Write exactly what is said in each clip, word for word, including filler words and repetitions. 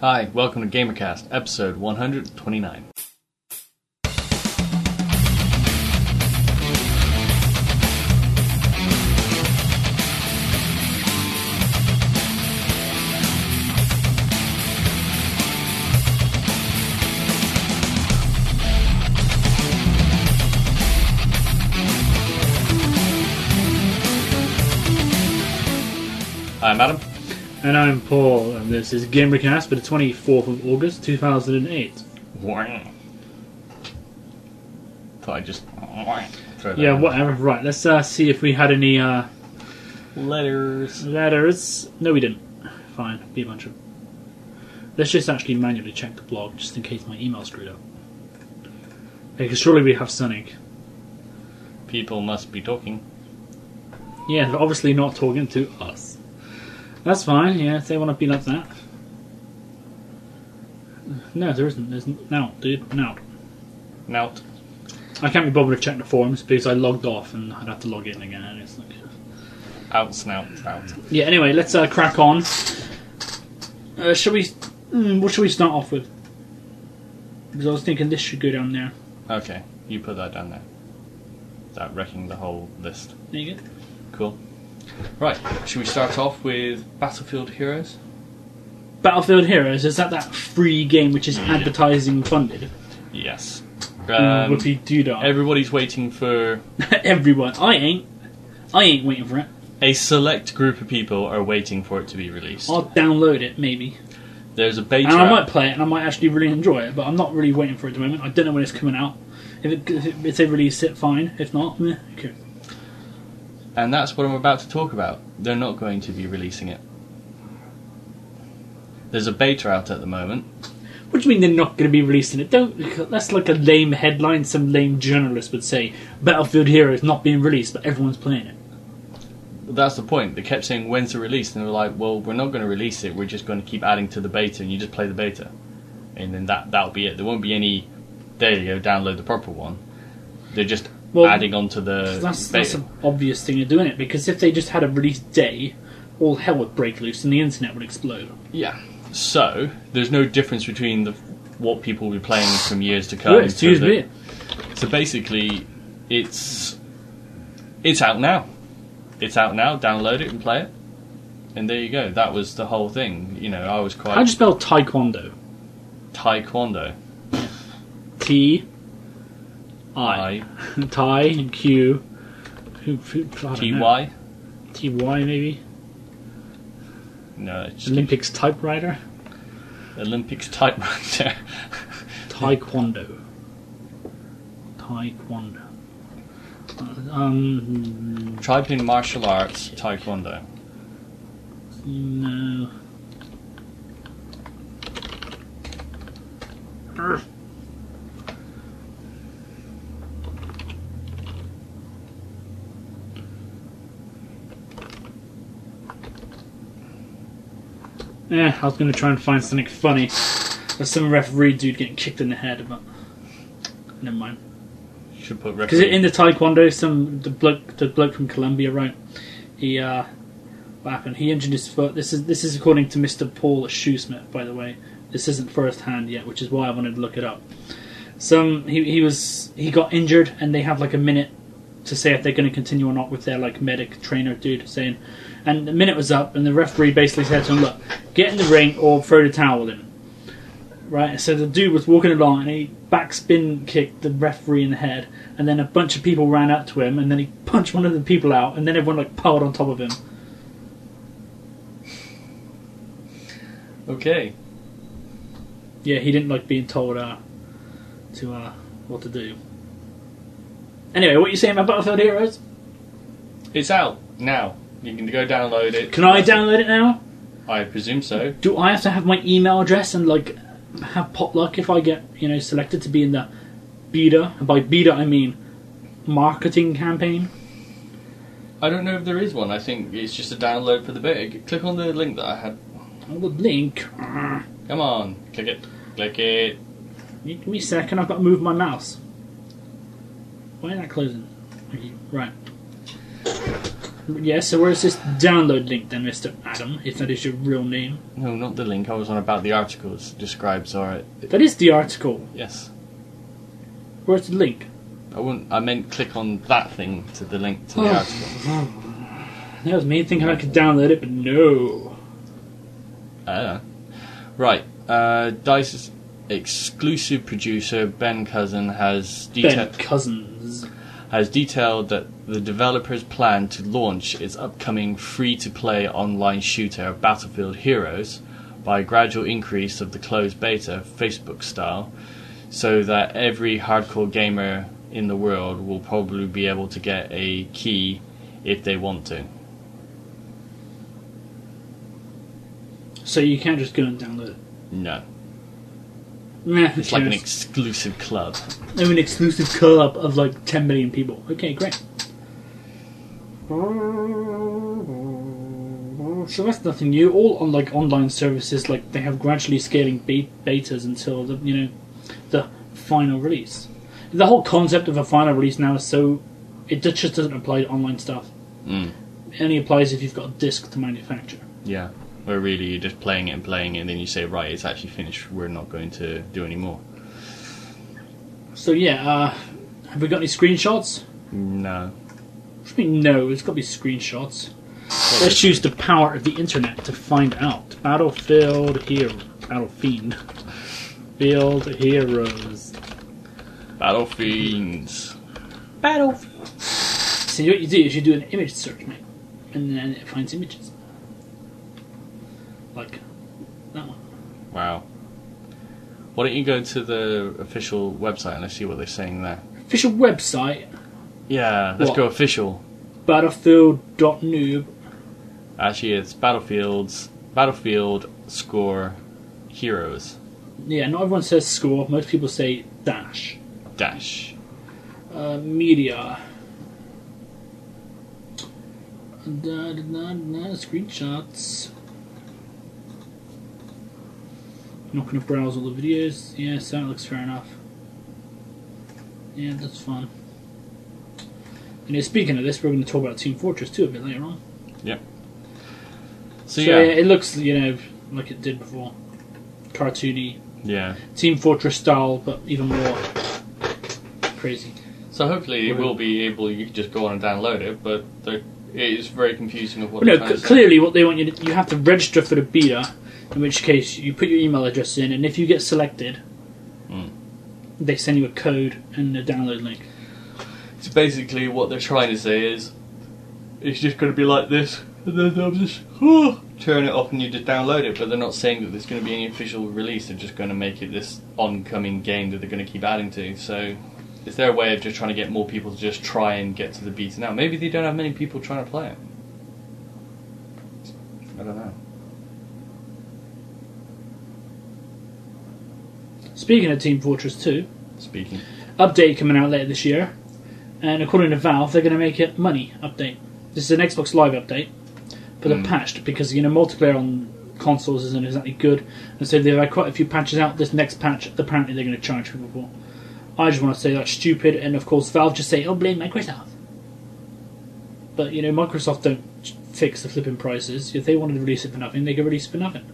Hi, welcome to GamerCast, episode one hundred twenty-nine. I'm Adam. And I'm Paul, and this is GamerCast for the twenty-fourth of August, two thousand eight. Thought I'd just throw that Yeah, in. whatever. Right, let's uh, see if we had any uh, Letters. letters. No, we didn't. Fine, be a bunch of... Let's just actually manually check the blog, just in case my email screwed up. Because surely we have something. People must be talking. Yeah, they're obviously not talking to us. That's fine, yeah, if they want to be like that. No, there isn't. There's n- now, dude, now. Nout. I can't be bothered to check the forums because I logged off and I'd have to log in again. And it's like... Out, snout, out. Yeah, anyway, let's uh, crack on. Uh, shall we... Mm, what should we start off with? Because I was thinking this should go down there. Okay, you put that down there. Without wrecking the whole list. There you go. Cool. Right, should we start off with Battlefield Heroes? Battlefield Heroes, is that that free game which is Yeah. advertising funded? Yes. Um, Um, Whoopie doodah. everybody's waiting for... Everyone. I ain't. I ain't waiting for it. A select group of people are waiting for it to be released. I'll download it, maybe. There's a beta... And I might play it, and I might actually really enjoy it, but I'm not really waiting for it at the moment. I don't know when it's coming out. If, it, if, it, if they release it, fine. If not, meh, okay. And that's what I'm about to talk about. They're not going to be releasing it. There's a beta out at the moment. What do you mean they're not going to be releasing it? Don't. That's like a lame headline. Some lame journalist would say Battlefield Heroes not being released, but everyone's playing it. But that's the point. They kept saying when's the release, and they were like, "Well, we're not going to release it. We're just going to keep adding to the beta, and you just play the beta, and then that that'll be it. There won't be any. There you go. Download the proper one. They're just Well, adding on to the That's, beta. that's an obvious thing of doing it, because if they just had a release day, all hell would break loose and the internet would explode. Yeah. So there's no difference between the what people will be playing from years to come. Good, excuse so, me. that- so basically, it's it's out now. It's out now. Download it and play it. And there you go. That was the whole thing. You know, I was quite How do you spell taekwondo? taekwondo. T I. I Thai and Q. Who- who- I don't T know. Y. T Y maybe? No, it's just Olympics typewriter? Olympics typewriter. Taekwondo. Taekwondo. Um, Type in martial arts taekwondo. no. Urgh. Yeah, I was going to try and find something funny. There's some referee dude getting kicked in the head, but never mind. Should put Because referee. in the Taekwondo, some the bloke, the bloke from Colombia, right? He uh, what happened? He injured his foot. This is this is according to Mister Paul Shoesmith, by the way. This isn't first hand yet, which is why I wanted to look it up. Some he he was he got injured, and they have like a minute to say if they're going to continue or not with their like medic trainer dude saying. And the minute was up, and the referee basically said to him, "Look, get in the ring or throw the towel in." Right, so the dude was walking along, and he backspin kicked the referee in the head, and then a bunch of people ran up to him, and then he punched one of the people out, and then everyone like piled on top of him. Okay. Yeah, he didn't like being told uh, to uh, what to do. Anyway, what are you saying about Battlefield Heroes? It's out now. You can go download it. Can I download it now? I presume so. Do I have to have my email address and like have potluck if I get you know selected to be in the beta? And by beta I mean marketing campaign. I don't know if there is one. I think it's just a download for the beta. Click on the link that I had. Oh, the link. Ah. Come on, click it. Click it. Give me a second. I've got to move my mouse. Why is that closing? Thank you. Right. Yeah, so where's this download link then, Mister Adam, if that is your real name? No, not the link. I was on about the articles. Describes our... That is the article. Yes. Where's the link? I wouldn't. I meant click on that thing to the link to the Oh. article. That was me thinking I could download it, but no. I don't know. Right. Uh, Dice's exclusive producer Ben Cousin has Ben detailed Cousins. has detailed that the developers plan to launch its upcoming free-to-play online shooter Battlefield Heroes by a gradual increase of the closed beta, Facebook style, so that every hardcore gamer in the world will probably be able to get a key if they want to. So you can't just go and download it. No. Nah, who It's like an cares? exclusive club. I'm an exclusive club of like ten million people. Okay, great. So that's nothing new. All on like online services, like they have gradually scaling be- betas until the you know the final release. The whole concept of a final release now is so it just doesn't apply to online stuff. Mm. It only applies if you've got a disc to manufacture. Yeah. Where really you're just playing it and playing it, and then you say, right, it's actually finished. We're not going to do any more. So yeah, uh, have we got any screenshots? No. What do you mean no? It's got to be screenshots. Let's use the power of the internet to find out. Battlefield Hero. Battlefiend. Field Heroes. Battle Fiends. Battlefield. So what you do is you do an image search, mate. And then it finds images. Like that one. Wow. Why don't you go to the official website and let's see what they're saying there? Official website, Yeah, let's What? go official. battlefield dot noob. Actually, it's Battlefield's Battlefield score heroes Yeah, not everyone says score. Most people say dash. dash. Uh, media. Da, da, da, da, screenshots. Not going to browse all the videos. Yeah, so that looks fair enough. Yeah, that's fun. And yeah, speaking of this, we're going to talk about Team Fortress two a bit later on. Yep. So, So yeah, yeah, it looks, you know, like it did before. Cartoony. yeah. Team Fortress style, but even more crazy. So hopefully it will be able. You can just go on and download it, but there- it is very confusing of what. But no, they're trying c- to say. clearly what they want you to, you have to register for the beta, in which case you put your email address in, and if you get selected, Mm. they send you a code and a download link. So basically, what they're trying to say is, it's just going to be like this, and then they'll just oh, turn it off and you just download it. But they're not saying that there's going to be any official release. They're just going to make it this oncoming game that they're going to keep adding to. So, is there a way of just trying to get more people to just try and get to the beta now? Maybe they don't have many people trying to play it. I don't know. Speaking of Team Fortress two, Speaking. update coming out later this year, and according to Valve, they're going to make it money update. This is an Xbox Live update, but they're Mm. patched because you know multiplayer on consoles isn't exactly good, and so they've had quite a few patches out. This next patch, apparently, they're going to charge people for. I just want to say that's stupid, and of course, Valve just say, "Oh, blame Microsoft." But you know, Microsoft don't fix the flipping prices. If they wanted to release it for nothing, they could release it for nothing.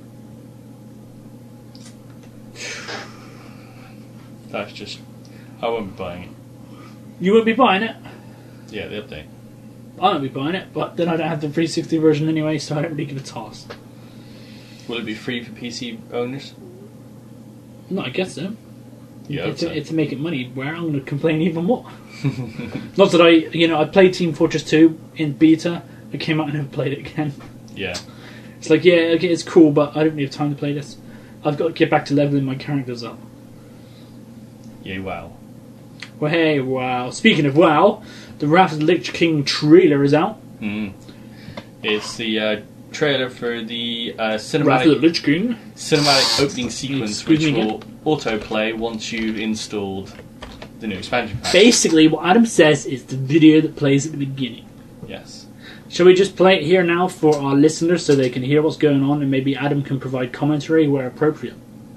That's just. I won't be buying it. You won't be buying it. Yeah, the update. I won't be buying it, but then I don't have the three sixty version anyway, so I don't really give a toss. Will it be free for P C owners? No, I guess so. Yeah, it's, so. to, it's to make it money. Where I'm going to complain even more. Not that I, you know, I played Team Fortress two in beta. I came out and never played it again. Yeah. It's like, yeah, okay, it's cool, but I don't really have time to play this. I've got to get back to leveling my characters up. Yeah, wow. Well, hey, wow. Speaking of wow, the Wrath of the Lich King trailer is out. Mm. It's the uh, trailer for the uh, Wrath of the cinematic Lich King. cinematic opening sequence, Excuse which me will autoplay once you've installed the new expansion pack. Basically, what Adam says is the video that plays at the beginning. Yes. Shall we just play it here now for our listeners so they can hear what's going on, and maybe Adam can provide commentary where appropriate?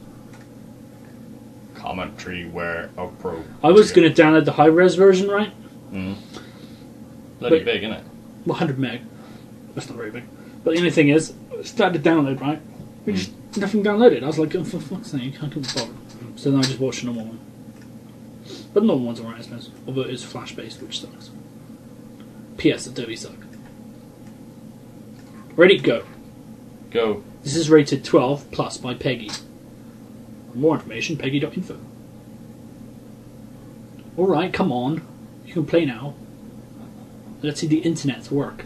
Commentary where appropriate. I was going to download the high-res version, right? Mm. Bloody But- big, isn't it? one hundred meg. That's not very big. But the only thing is, I started to download, right? We just nothing downloaded. I was like, oh, for fuck's sake, I couldn't bother. So then I just watched a normal one. But the normal one's alright, I suppose. Although it is flash based, which sucks. P S Adobe suck. Ready, go. Go. This is rated twelve plus by Peggy. For more information, peggy dot info. Alright, come on. You can play now. Let's see the internet's work.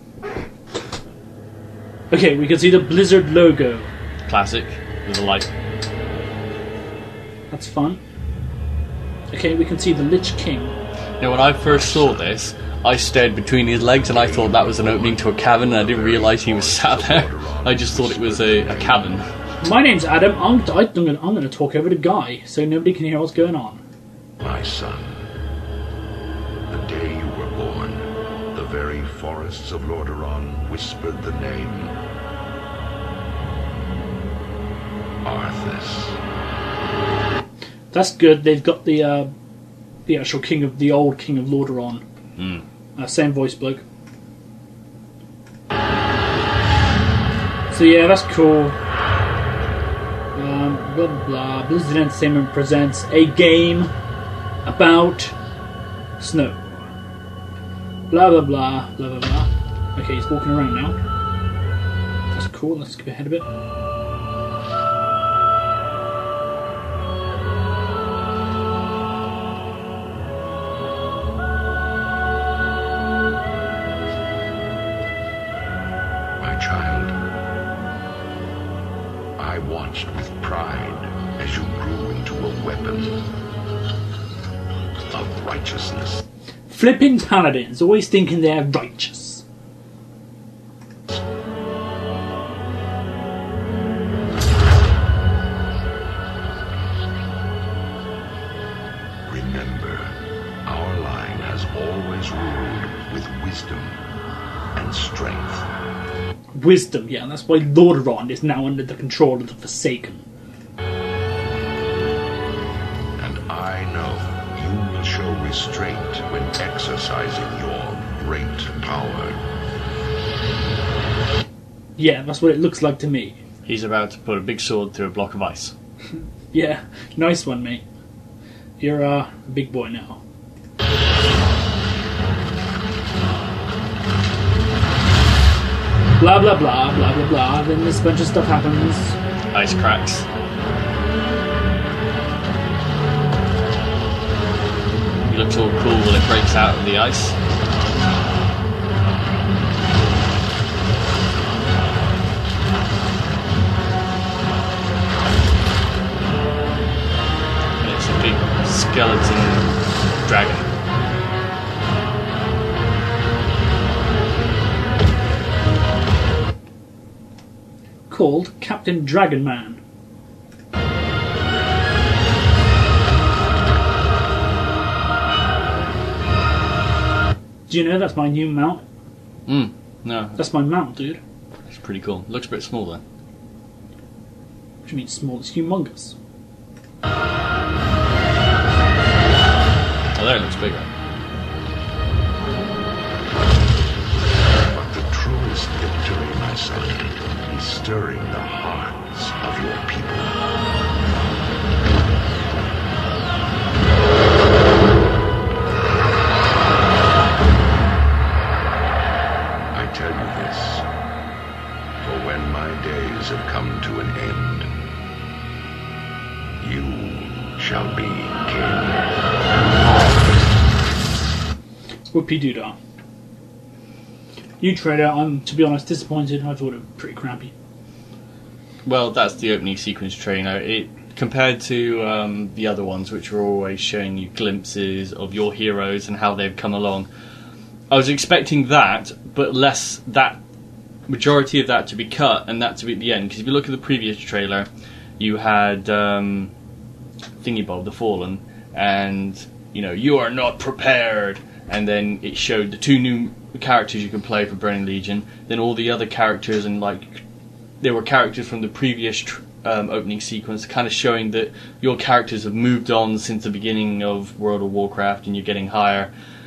Okay, we can see the Blizzard logo. Classic. With a light. That's fun. Okay, we can see the Lich King. Now, when I first saw this, I stared between his legs and I thought that was an opening to a cabin, and I didn't realise he was sat there. I just thought it was a, a cabin. My name's Adam. I'm, I'm going I'm to talk over the guy so nobody can hear what's going on. My son, the day you were born, the very forests of Lordaeron whispered the name Arthas. That's good. They've got the uh, the actual king of the old king of Lordaeron. Mm. Uh, same voice bloke. So yeah, that's cool. Um, blah blah blah. Blizzard Entertainment presents a game about snow. Blah blah blah blah blah blah. Okay, he's walking around now. That's cool. Let's skip ahead a bit. With pride as you grew into a weapon of righteousness. Flipping paladins, always thinking they're righteous. Remember, our line has always ruled with wisdom and strength. Wisdom, yeah, that's why Lordaeron is now under the control of the Forsaken. And I know you will show restraint when exercising your great power. Yeah, that's what it looks like to me. He's about to put a big sword through a block of ice. Yeah, nice one, mate. You're uh, a big boy now. Blah blah blah blah blah blah. Then this bunch of stuff happens. Ice cracks. He looks all cool when it breaks out of the ice. And it's a big skeleton dragon. Called Captain Dragonman. Do you know that's my new mount? Mm, no. That's my mount, dude. It's pretty cool. Looks a bit small though. What do you mean small? It's humongous. Oh, there it looks bigger. But the truest victory, my son, is stirring the hearts of your people. I tell you this, for when my days have come to an end, you shall be king. Whoopie-doo-dah. New trailer, I'm, to be honest, disappointed. I thought it was pretty crappy. Well, that's the opening sequence trailer. It compared to um, the other ones, which were always showing you glimpses of your heroes and how they've come along. I was expecting that, but less that majority of that to be cut and that to be at the end. Because if you look at the previous trailer, you had um, Thingy Bob, the Fallen, and you know you are not prepared. And then it showed the two new characters you can play for Burning Legion. Then all the other characters, and like there were characters from the previous tr- um, opening sequence, kind of showing that your characters have moved on since the beginning of World of Warcraft, and you're getting higher.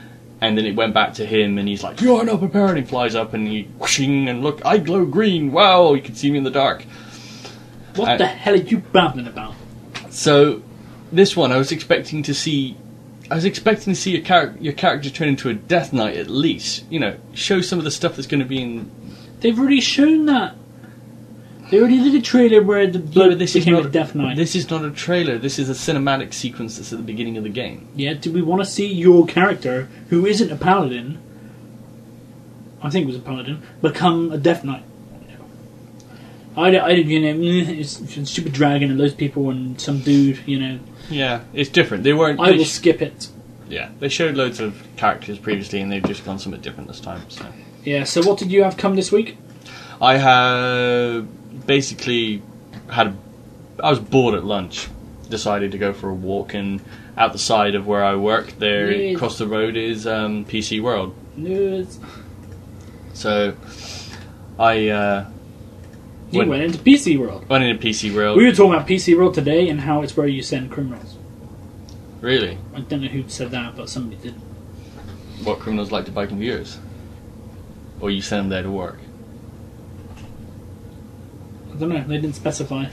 And then it went back to him, and he's like, "You are not prepared." And he flies up, and he whooshing, and look, I glow green. Wow, you can see me in the dark. What Uh, the hell are you babbling about? So, this one, I was expecting to see, I was expecting to see your, char- your character turn into a Death Knight at least. You know, show some of the stuff that's going to be in. They've already shown that. They already did a trailer where the blood Yeah, this is became not a Death Knight. This is not a trailer. This is a cinematic sequence that's at the beginning of the game. Yeah, do we want to see your character, who isn't a paladin, I think it was a paladin, become a Death Knight? I, I did, you know, it's, it's a stupid dragon and those people and some dude, you know. Yeah, it's different. They weren't. I they will sh- skip it. Yeah, they showed loads of characters previously, and they've just gone something different this time. So Yeah, so what did you have come this week? I have basically had. A, I was bored at lunch. Decided to go for a walk, and out the side of where I work, there Yes. across the road is um, P C World. Nerds. So I uh, You went, went into P C World. went into P C World. We were talking about P C World today and how it's where you send criminals. Really? I don't know who said that, but somebody did. What criminals like to buy computers? Or you send them there to work? I don't know, they didn't specify.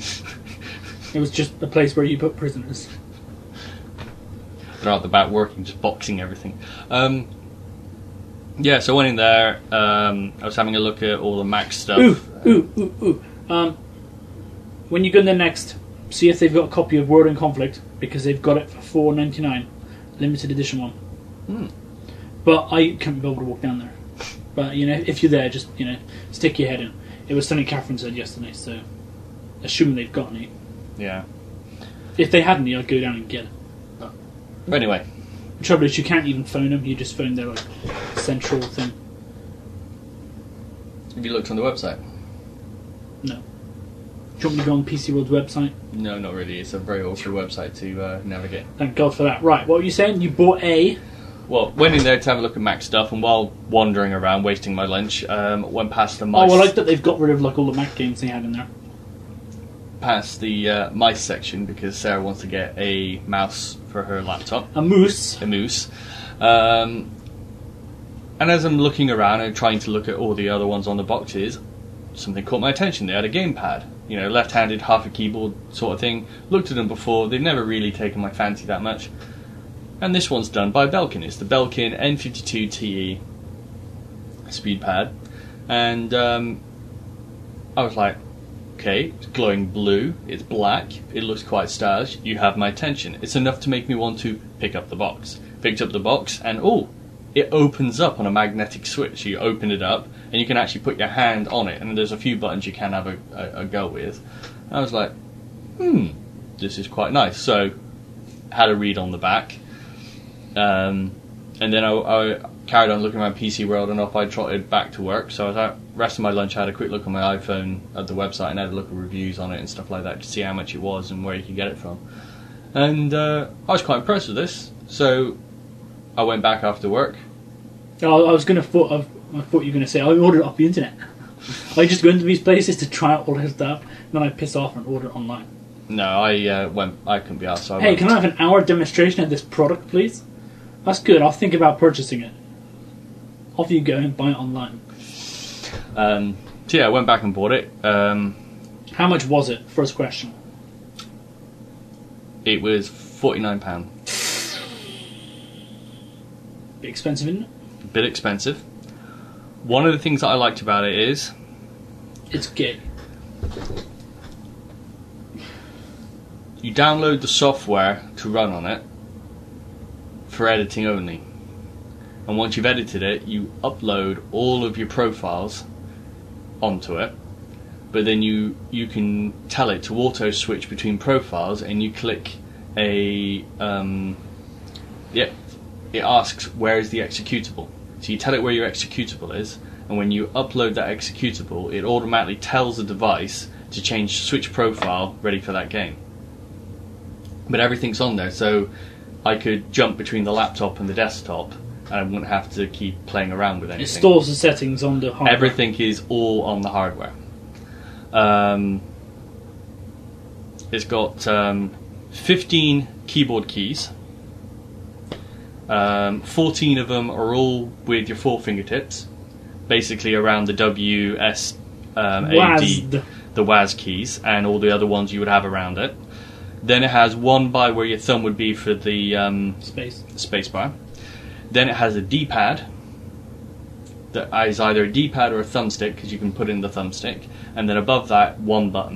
It was just a place where you put prisoners. They're out the back working, just boxing everything. Um, yeah, so I went in there. Um, I was having a look at all the Mac stuff. Ooh, ooh, ooh, ooh. Um, when you go in there next, see if they've got a copy of World in Conflict, because they've got it for four ninety nine, limited edition one. Hmm. But I can't be able to walk down there. But you know, if you're there, just you know, stick your head in. It was something Catherine said yesterday, so assuming they've got any. Yeah. If they had any, I'd go down and get it. But anyway, The trouble is, you can't even phone them. You just phone their like central thing. have you looked on the website? No. Do you want me to go on P C World's website? No, not really. It's a very awkward website to uh, navigate. Thank God for that. Right, what were you saying? You bought a... Well, went in there to have a look at Mac stuff, and while wandering around, wasting my lunch, um, went past the mice. Oh, I like that they've got rid of like all the Mac games they had in there. Past the uh, mice section because Sarah wants to get a mouse for her laptop, A moose. a moose. Um, and as I'm looking around and trying to look at all the other ones on the boxes, something caught my attention. They had a gamepad, you know, left-handed, half a keyboard sort of thing. Looked at them before; they've never really taken my fancy that much. And this one's done by Belkin. It's the Belkin N fifty-two T E speed pad. And um, I was like, okay, it's glowing blue, it's black, it looks quite stylish, you have my attention. It's enough to make me want to pick up the box. Picked up the box, and oh, it opens up on a magnetic switch. You open it up, and you can actually put your hand on it, and there's a few buttons you can have a, a, a go with. And I was like, hmm, this is quite nice. So, had a read on the back. Um, and then I, I carried on looking around P C World, and off I trotted back to work. So I was out, rest of my lunch, I had a quick look on my iPhone at the website and had a look at reviews on it and stuff like that to see how much it was and where you could get it from. And uh, I was quite impressed with this. So I went back after work. Oh, I was going to thought of, I thought you were going to say I ordered it off the internet. I just go into these places to try out all this stuff, and then I piss off and order it online. No, I uh, went. I couldn't be asked. So I Hey, went. can I have an hour demonstration of this product, please? That's good. I'll think about purchasing it. Off you go and buy it online. Um, so yeah, I went back and bought it. Um, How much was it? First question. it was forty-nine pounds. Bit expensive, isn't it? A bit expensive. One of the things that I liked about it is It's gay. you download the software to run on it for editing only. And once you've edited it, you upload all of your profiles onto it. But then you you can tell it to auto switch between profiles, and you click a um, yeah, it asks where is the executable. So you tell it where your executable is, and when you upload that executable, it automatically tells the device to change switch profile ready for that game. But everything's on there, so I could jump between the laptop and the desktop, and I wouldn't have to keep playing around with anything. It stores the settings on the hardware. Everything is all on the hardware. Um, it's got um, fifteen keyboard keys, Um, fourteen of them are all with your four fingertips, basically around the W, S, um, A, D, W A S D. the W A S keys, and all the other ones you would have around it. Then it has one by where your thumb would be for the um, Space. spacebar. Then it has a D-pad that is either a D-pad or a thumbstick, because you can put in the thumbstick, and then above that, one button.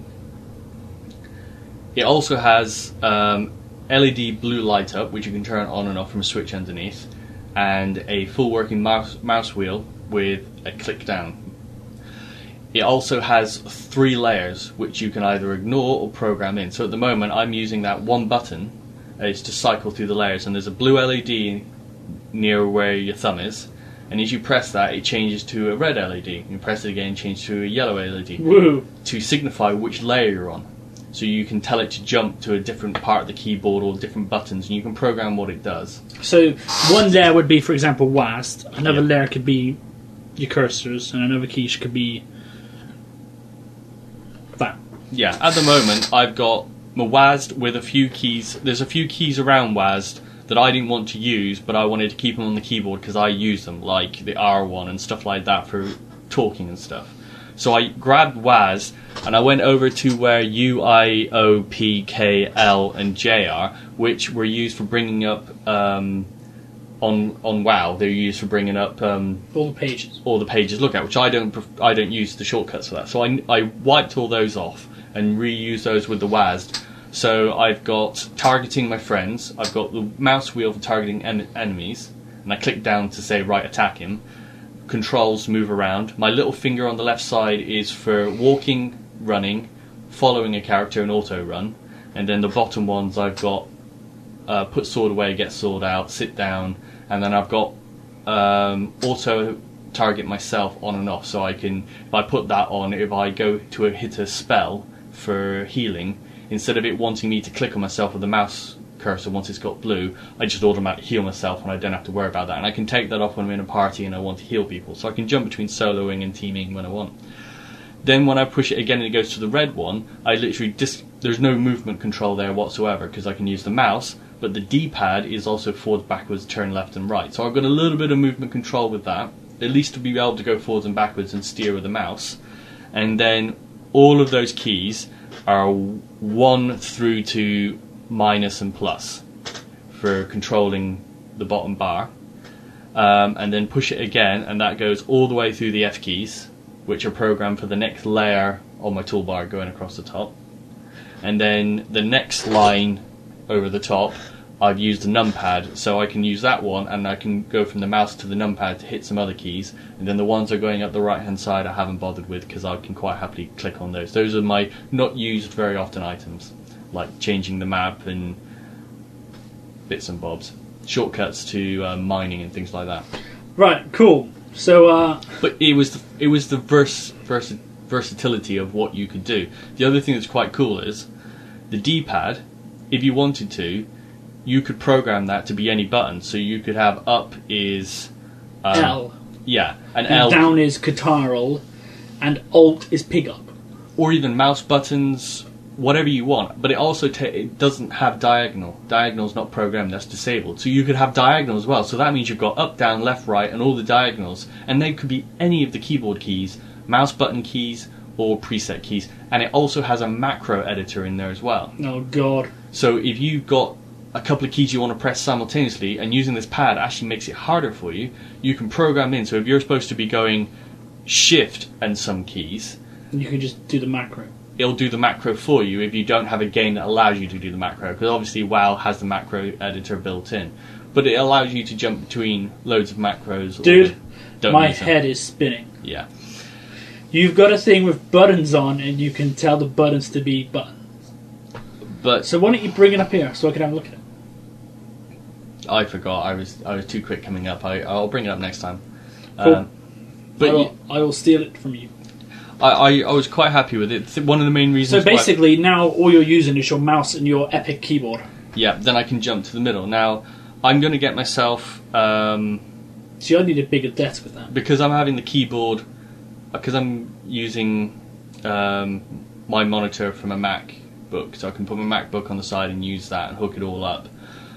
It also has um, L E D blue light up, which you can turn on and off from a switch underneath, and a full working mouse, mouse wheel with a click down. It also has three layers, which you can either ignore or program in. So at the moment, I'm using that one button uh, is to cycle through the layers, and there's a blue L E D near where your thumb is, and as you press that, it changes to a red L E D. You press it again, it changes to a yellow L E D. Woo! To signify which layer you're on. So you can tell it to jump to a different part of the keyboard or different buttons, and you can program what it does. So one layer would be, for example, W A S D. Another Yeah. layer could be your cursors, and another key could be that. Yeah, at the moment, I've got my W A S D with a few keys. There's a few keys around W A S D that I didn't want to use, but I wanted to keep them on the keyboard because I use them, like the R one and stuff like that for talking and stuff. So I grabbed W A S D and I went over to where U, I, O, P, K, L and J are, which were used for bringing up um, on on WoW. They're used for bringing up um, All the pages. all the pages look at, which I don't pref- I don't use the shortcuts for that. So I, I wiped all those off and reused those with the W A S D. So I've got targeting my friends. I've got the mouse wheel for targeting en- enemies, and I click down to say right attack him. Controls move around. My little finger on the left side is for walking, running, following a character and auto run, and then the bottom ones I've got uh, put sword away, get sword out, sit down, and then I've got um, auto target myself on and off. So I can, if I put that on, if I go to a, hit a spell for healing, instead of it wanting me to click on myself with the mouse cursor once it's got blue, I just automatically heal myself and I don't have to worry about that. And I can take that off when I'm in a party and I want to heal people. So I can jump between soloing and teaming when I want. Then when I push it again and it goes to the red one, I literally dis- there's no movement control there whatsoever because I can use the mouse, but the D-pad is also forwards, backwards, turn left and right. So I've got a little bit of movement control with that, at least to be able to go forwards and backwards and steer with the mouse. And then all of those keys are one through to minus and plus for controlling the bottom bar. Um, and then push it again, and that goes all the way through the F keys, which are programmed for the next layer on my toolbar going across the top. And then the next line over the top, I've used the numpad, so I can use that one and I can go from the mouse to the numpad to hit some other keys. And then the ones that are going up the right hand side I haven't bothered with because I can quite happily click on those. Those are my not used very often items, like changing the map and bits and bobs. Shortcuts to uh, mining and things like that. Right, cool. So, uh, But it was the, it was the vers, vers, versatility of what you could do. The other thing that's quite cool is the D-pad, if you wanted to, you could program that to be any button. So you could have up is um, L. Yeah, and, And L, down is Catarl, and Alt is Pig Up. or even mouse buttons, whatever you want. But it also ta- it doesn't have diagonal. Diagonal's not programmed; that's disabled. So you could have diagonal as well. So that means you've got up, down, left, right, and all the diagonals, and they could be any of the keyboard keys, mouse button keys, or preset keys. And it also has a macro editor in there as well. Oh, God. So if you've got a couple of keys you want to press simultaneously, and using this pad actually makes it harder for you, you can program in. So if you're supposed to be going shift and some keys, And you can just do the macro. it'll do the macro for you if you don't have a game that allows you to do the macro. Because obviously WoW has the macro editor built in. But it allows you to jump between loads of macros. Dude, or don't my use them. head is spinning. Yeah. You've got a thing with buttons on, and you can tell the buttons to be buttons. But So why don't you bring it up here so I can have a look at it? I forgot. I was I was too quick coming up. I, I'll bring it up next time. Cool. Um, but I will, I will steal it from you. I, I, I was quite happy with it. One of the main So reasons. why- basically, now all you're using is your mouse and your Epic keyboard. Yeah, then I can jump to the middle. Now, I'm going to get myself, um, See, I need a bigger desk with that. because I'm having the keyboard, because I'm using um, my monitor from a MacBook, so I can put my MacBook on the side and use that and hook it all up.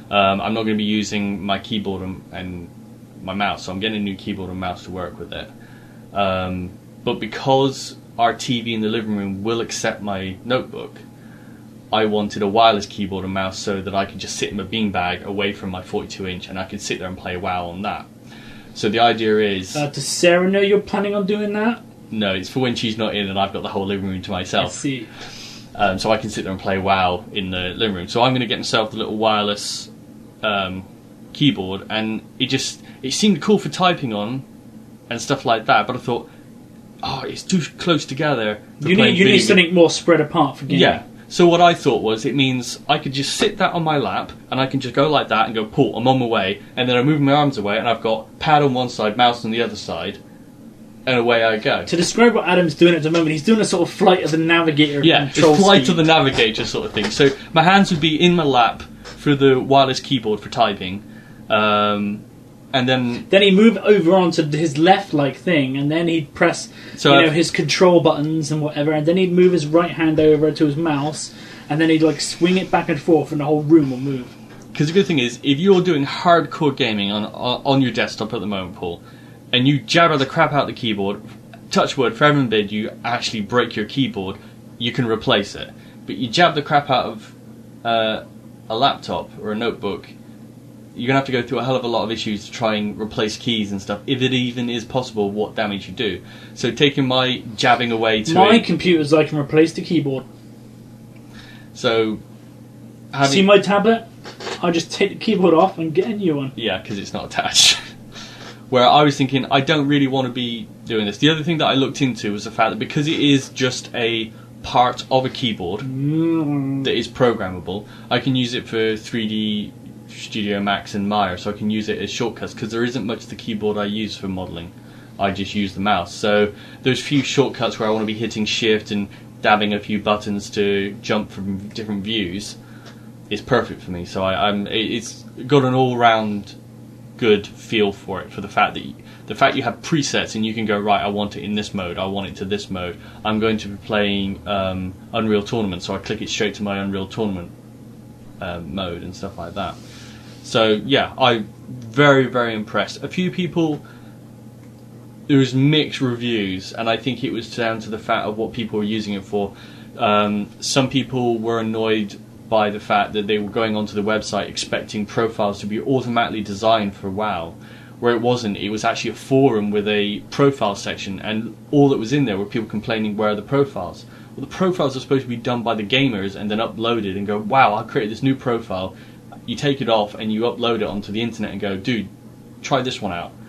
Um, I'm not going to be using my keyboard and, and my mouse, so I'm getting a new keyboard and mouse to work with it. Um, but because our T V in the living room will accept my notebook, I wanted a wireless keyboard and mouse so that I could just sit in my beanbag away from my forty-two inch and I could sit there and play WoW on that. So the idea is... Uh, does Sarah know you're planning on doing that? No, it's for when she's not in and I've got the whole living room to myself. I see. Um, so I can sit there and play WoW in the living room. So I'm going to get myself the little wireless um, keyboard, and it just it seemed cool for typing on and stuff like that. But I thought, oh, it's too close together. For You playing need you need video something more spread apart for gaming. Yeah. So what I thought was, it means I could just sit that on my lap, and I can just go like that and go, pull, I'm on my way, and then I move my arms away, and I've got pad on one side, mouse on the other side, and away I go. To describe what Adam's doing at the moment, he's doing a sort of Flight of the Navigator Yeah, it's control Flight scheme. of the Navigator sort of thing. So my hands would be in my lap for the wireless keyboard for typing, um, and then Then he'd move over onto his left-like thing, and then he'd press So you know, I've- his control buttons and whatever, and then he'd move his right hand over to his mouse, and then he'd like swing it back and forth, and the whole room will move. because the good thing is, if you're doing hardcore gaming on on on your desktop at the moment, Paul, and you jabber the crap out the keyboard, touch wood, for heaven forbid you actually break your keyboard, you can replace it. But you jab the crap out of uh, a laptop or a notebook, you're going to have to go through a hell of a lot of issues to try and replace keys and stuff, if it even is possible what damage you do. So taking my jabbing away to My a, computers, I can replace the keyboard. so having, See my tablet? I just take the keyboard off and get a new one. yeah, because it's not attached. Where I was thinking, I don't really want to be doing this. The other thing that I looked into was the fact that because it is just a part of a keyboard Mm. that is programmable, I can use it for three D Studio Max and Maya, so I can use it as shortcuts, because there isn't much of the keyboard I use for modelling. I just use the mouse. So there's few shortcuts where I want to be hitting shift and dabbing a few buttons to jump from different views. It's perfect for me. So I, I'm. It's got an all-round good feel for it, for the fact that you, the fact you have presets and you can go, right, I want it in this mode, I want it to this mode. I'm going to be playing um, Unreal Tournament, so I click it straight to my Unreal Tournament um, mode and stuff like that. So yeah, I'm very, very impressed. A few people, there was mixed reviews, and I think it was down to the fact of what people were using it for. Um, some people were annoyed by the fact that they were going onto the website expecting profiles to be automatically designed for WoW, where it wasn't. It was actually a forum with a profile section, and all that was in there were people complaining, where are the profiles? Well, the profiles are supposed to be done by the gamers and then uploaded and go, wow, I created this new profile. You take it off and you upload it onto the internet and go, dude, try this one out.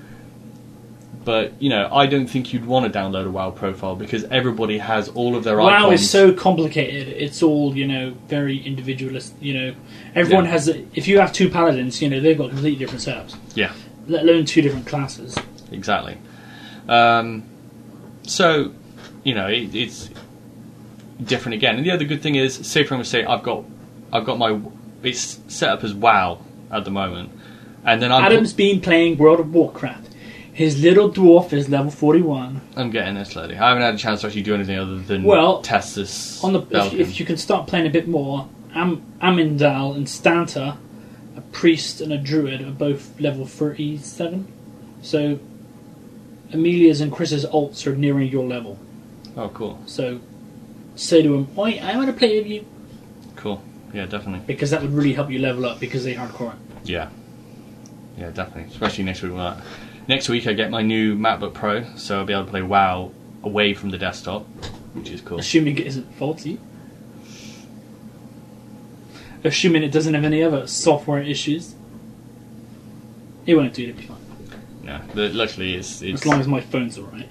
But, you know, I don't think you'd want to download a WoW profile, because everybody has all of their WoW icons. is so complicated. It's all, you know, very individualist. You know, everyone Yeah. has. A, if you have two paladins, you know, they've got completely different setups. Yeah, Let alone two different classes. exactly. Um, so, you know, it, it's different again. And the other good thing is, say for instance, say I've got, I've got my, it's set up as WoW at the moment, and then I'm Adam's been playing World of Warcraft. His little dwarf is level forty-one. I'm getting this slowly. I haven't had a chance to actually do anything other than Well, test this. On the if, Belkin. if you can start playing a bit more, Am, Amindal and Stanta, a priest and a druid, are both level thirty-seven. So Amelia's and Chris's alts are nearing your level. Oh, cool, So say to him, "Oi, I want to play with you," cool. Yeah, definitely. because that would really help you level up, because they hardcore it. Yeah, yeah, definitely. Especially next week. Well, next week I get my new MacBook Pro, so I'll be able to play WoW away from the desktop, which is cool. Assuming it isn't faulty. Assuming it doesn't have any other software issues. It won't do it, it'll be fine. Yeah, but luckily it's it's As long as my phone's alright.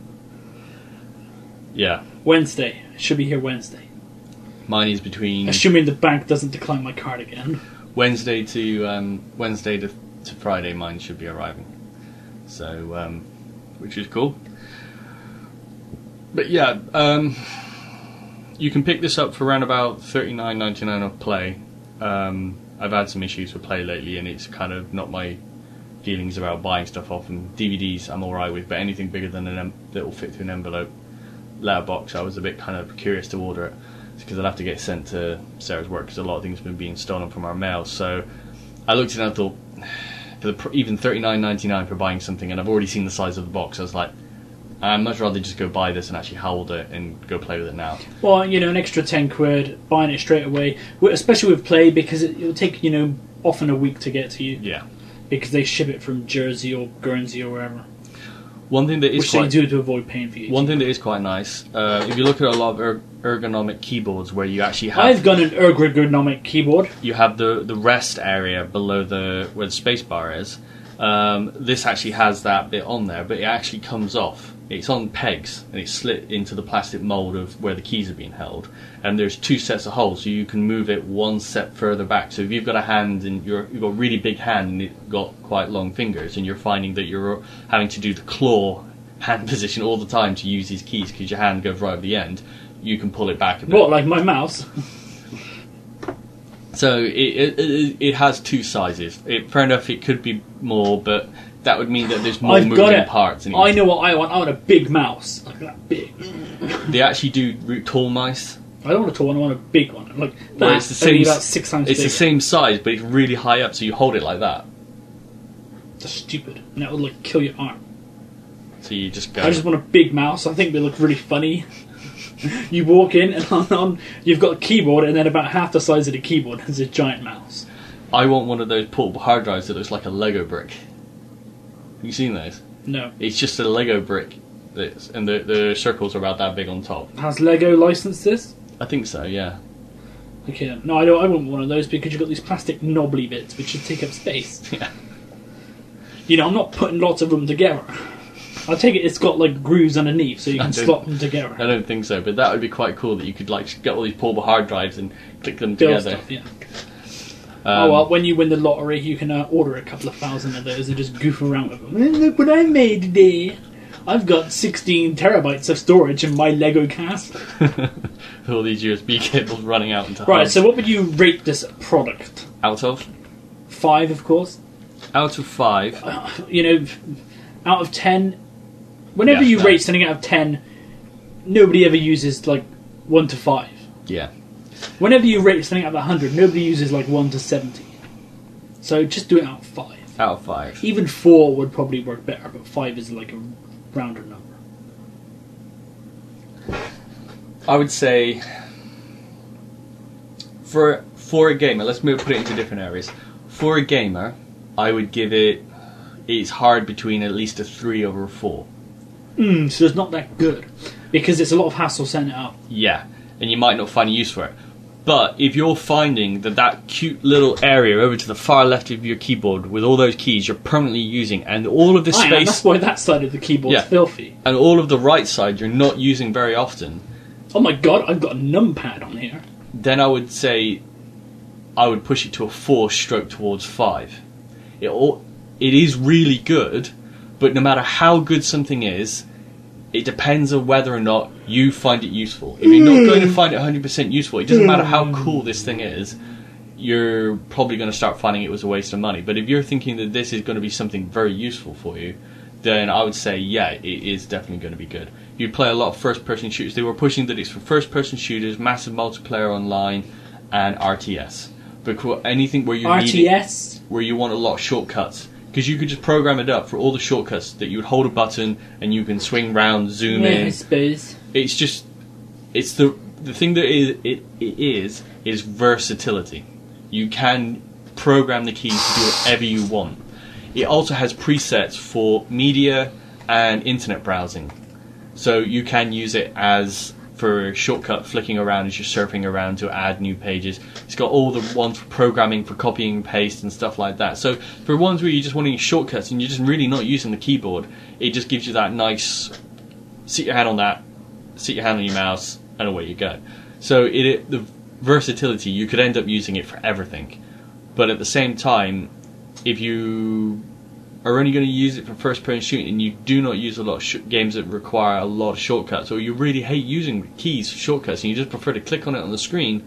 yeah. Wednesday. I should be here Wednesday. Mine is between Assuming the bank doesn't decline my card again. Wednesday to um, Wednesday to, to Friday. Mine should be arriving, so um, which is cool. But yeah, um, you can pick this up for around about thirty-nine ninety-nine off Play. Um, I've had some issues with Play lately, and it's kind of not my feelings about buying stuff off. And D V Ds I'm alright with, but anything bigger than an em- that will fit through an envelope, letterbox, I was a bit kind of curious to order it, because I'll have to get sent to Sarah's work, because a lot of things have been being stolen from our mail. So I looked at it and I thought, for the, pr- even thirty-nine ninety-nine for buying something, and I've already seen the size of the box, I was like, I'd much rather just go buy this and actually hold it and go play with it now. Well, you know, an extra ten quid, buying it straight away, especially with Play, because it, it'll take, you know, often a week to get to you. Yeah. Because they ship it from Jersey or Guernsey or wherever. One thing that is Which quite, they do to avoid paying for you. One thing that is quite nice, uh, if you look at a lot of er- ergonomic keyboards where you actually have... I've got an ergonomic keyboard. You have the, the rest area below the where the space bar is. Um, this actually has that bit on there, but it actually comes off. It's on pegs, and it's slit into the plastic mould of where the keys are being held. And there's two sets of holes, so you can move it one step further back. So if you've got a hand, and you're, you've got a really big hand, and you've got quite long fingers, and you're finding that you're having to do the claw hand position all the time to use these keys because your hand goes right at the end, you can pull it back a bit. What, like my mouse? So it, it, it, it has two sizes. It, fair enough, it could be more, but that would mean that there's more I've got moving it. parts. And I know what I want. I want a big mouse. Like that big. They actually do root tall mice. I don't want a tall one, I want a big one. Like that, Well, it's the only same. about six times It's bigger. the same size, but it's really high up, so you hold it like that. That's stupid. And that would like kill your arm. So you just go. I just want a big mouse. I think they look really funny. You walk in and on, on you've got a keyboard, and then about half the size of the keyboard is a giant mouse. I want one of those portable hard drives that looks like a Lego brick. Have you seen those? No. It's just a Lego brick, that's, and the the circles are about that big on top. Has Lego licensed this? I think so. Yeah. Okay. No, I don't. I want one of those because you've got these plastic knobbly bits which should take up space. Yeah. You know, I'm not putting lots of them together. I take it it's got like grooves underneath, so you I can don't- slot them together. I don't think so, but that would be quite cool that you could like get all these portable hard drives and click them Build together. stuff, yeah. Um, Oh well, when you win the lottery, you can uh, order a couple of thousand of those and just goof around with them. And look what I made today! I've got sixteen terabytes of storage in my Lego cast. with all these U S B cables running out into Right, hubs. so what would you rate this product? out of Five, of course. out of five, You know, out of ten. Whenever Yeah, you no. rate something out of ten, nobody ever uses like one to five. yeah, Whenever you rate something out of a hundred, nobody uses like one to seventy. So just do it out of five. out of five. Even four would probably work better, but five is like a rounder number. I would say for for a gamer, let's move put it into different areas. For a gamer, I would give it. It's hard between at least a three over a four. Mm, so it's not that good because it's a lot of hassle setting it up. Yeah, and you might not find a use for it. But if you're finding that that cute little area over to the far left of your keyboard with all those keys you're permanently using, and all of the I am, space that's why that side of the keyboard's Yeah. filthy. and all of the right side you're not using very often, Oh my god, I've got a numpad on here. then I would say I would push it to a four stroke towards five. It all, it is really good, but no matter how good something is, it depends on whether or not you find it useful. If you're not going to find it one hundred percent useful, it doesn't matter how cool this thing is, you're probably going to start finding it was a waste of money. But if you're thinking that this is going to be something very useful for you, then I would say, yeah, it is definitely going to be good. You play a lot of first-person shooters. They were pushing that it's for first-person shooters, massive multiplayer online, and R T S. Because anything where you R need T S? where you want a lot of shortcuts. Because you could just program it up for all the shortcuts that you would hold a button and you can swing round, zoom Yeah, I in. suppose. It's just, it's the the thing that is it, it is is versatility. You can program the keys to do whatever you want. It also has presets for media and internet browsing, so you can use it as for shortcut flicking around as you're surfing around to add new pages. It's got all the ones for programming for copying and paste and stuff like that. So for ones where you're just wanting shortcuts and you're just really not using the keyboard, it just gives you that nice sit your hand on that, sit your hand on your mouse, and away you go. So it, it the versatility, you could end up using it for everything. But at the same time, if you are only going to use it for first-person shooting and you do not use a lot of sh- games that require a lot of shortcuts, or you really hate using keys for shortcuts and you just prefer to click on it on the screen,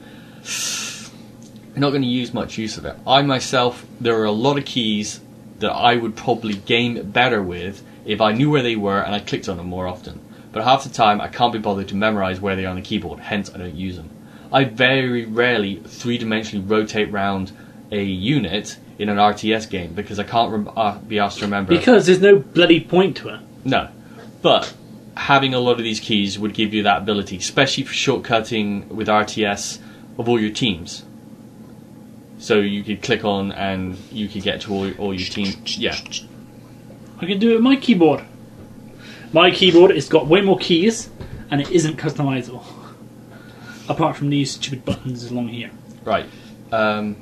you're not going to use much use of it. I myself, there are a lot of keys that I would probably game better with if I knew where they were and I clicked on them more often. But half the time I can't be bothered to memorize where they are on the keyboard, hence I don't use them. I very rarely three-dimensionally rotate round a unit in an R T S game because I can't rem- uh, be asked to remember. Because there's no bloody point to it. No, but having a lot of these keys would give you that ability, especially for shortcutting with R T S of all your teams. So you could click on and you could get to all, all your teams. Yeah. I can do it with my keyboard. My keyboard has got way more keys and it isn't customizable. Apart from these stupid buttons along here. Right. Um,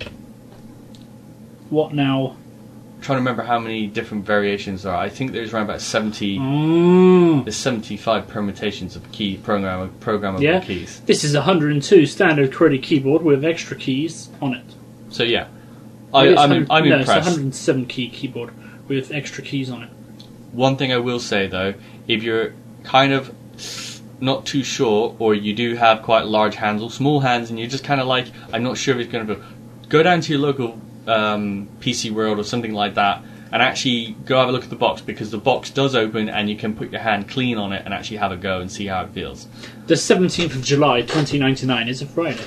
what now? I'm trying to remember how many different variations there are. I think there's around about seventy. Mm. There's seventy-five permutations of key program programmable Yeah. keys. This is a one hundred two standard QWERTY keyboard with extra keys on it. So yeah, I, It's I'm, one- I'm no, impressed. it's a one hundred seven key keyboard with extra keys on it. One thing I will say though, if you're kind of not too sure, or you do have quite large hands or small hands, and you're just kind of like, I'm not sure if it's going to go, go down to your local um, P C World or something like that, and actually go have a look at the box, because the box does open and you can put your hand clean on it and actually have a go and see how it feels. The seventeenth of July, twenty ninety-nine is a Friday.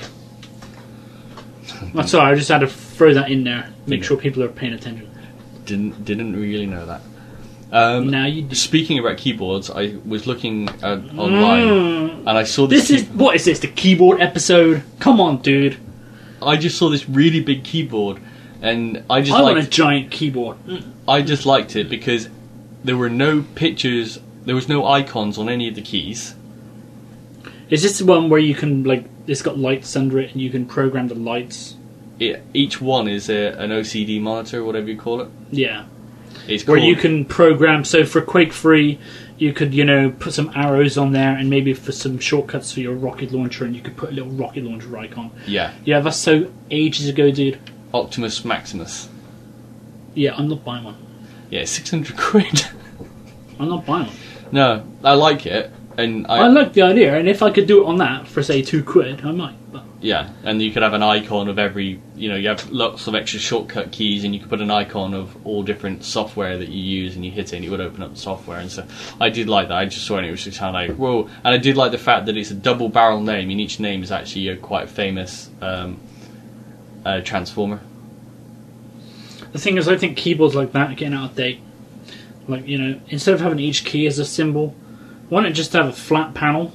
I'm sorry, I just had to throw that in there. Make sure people are paying attention. Didn't didn't really know that. Um, Now you do. Speaking about keyboards, I was looking uh, online Mm. and I saw this. This is key- what is this? The keyboard episode? Come on, dude! I just saw this really big keyboard, and I just I want a liked. giant keyboard. Mm. I just liked it because there were no pictures, there was no icons on any of the keys. Is this the one where you can like? It's got lights under it, and you can program the lights. It, each one is a, an O C D monitor, whatever you call it. Yeah. It's Where called, you can program, so for Quake three, you could, you know, put some arrows on there, and maybe for some shortcuts for your rocket launcher, and you could put a little rocket launcher icon. Yeah, Yeah, that's so ages ago, dude. Optimus Maximus. Yeah, I'm not buying one. Yeah, six hundred quid. I'm not buying one. No, I like it, and I, I like the idea, and if I could do it on that for, say, two quid, I might. But yeah, and you could have an icon of every, you know, you have lots of extra shortcut keys, and you could put an icon of all different software that you use, and you hit it, and it would open up the software. And so I did like that. I just saw it, and it was just kind of like, whoa. And I did like the fact that it's a double barrel name, and each name is actually a quite famous um, uh, Transformer. the thing is, I think keyboards like that are getting out of date. Like, you know, instead of having each key as a symbol, why not just have a flat panel,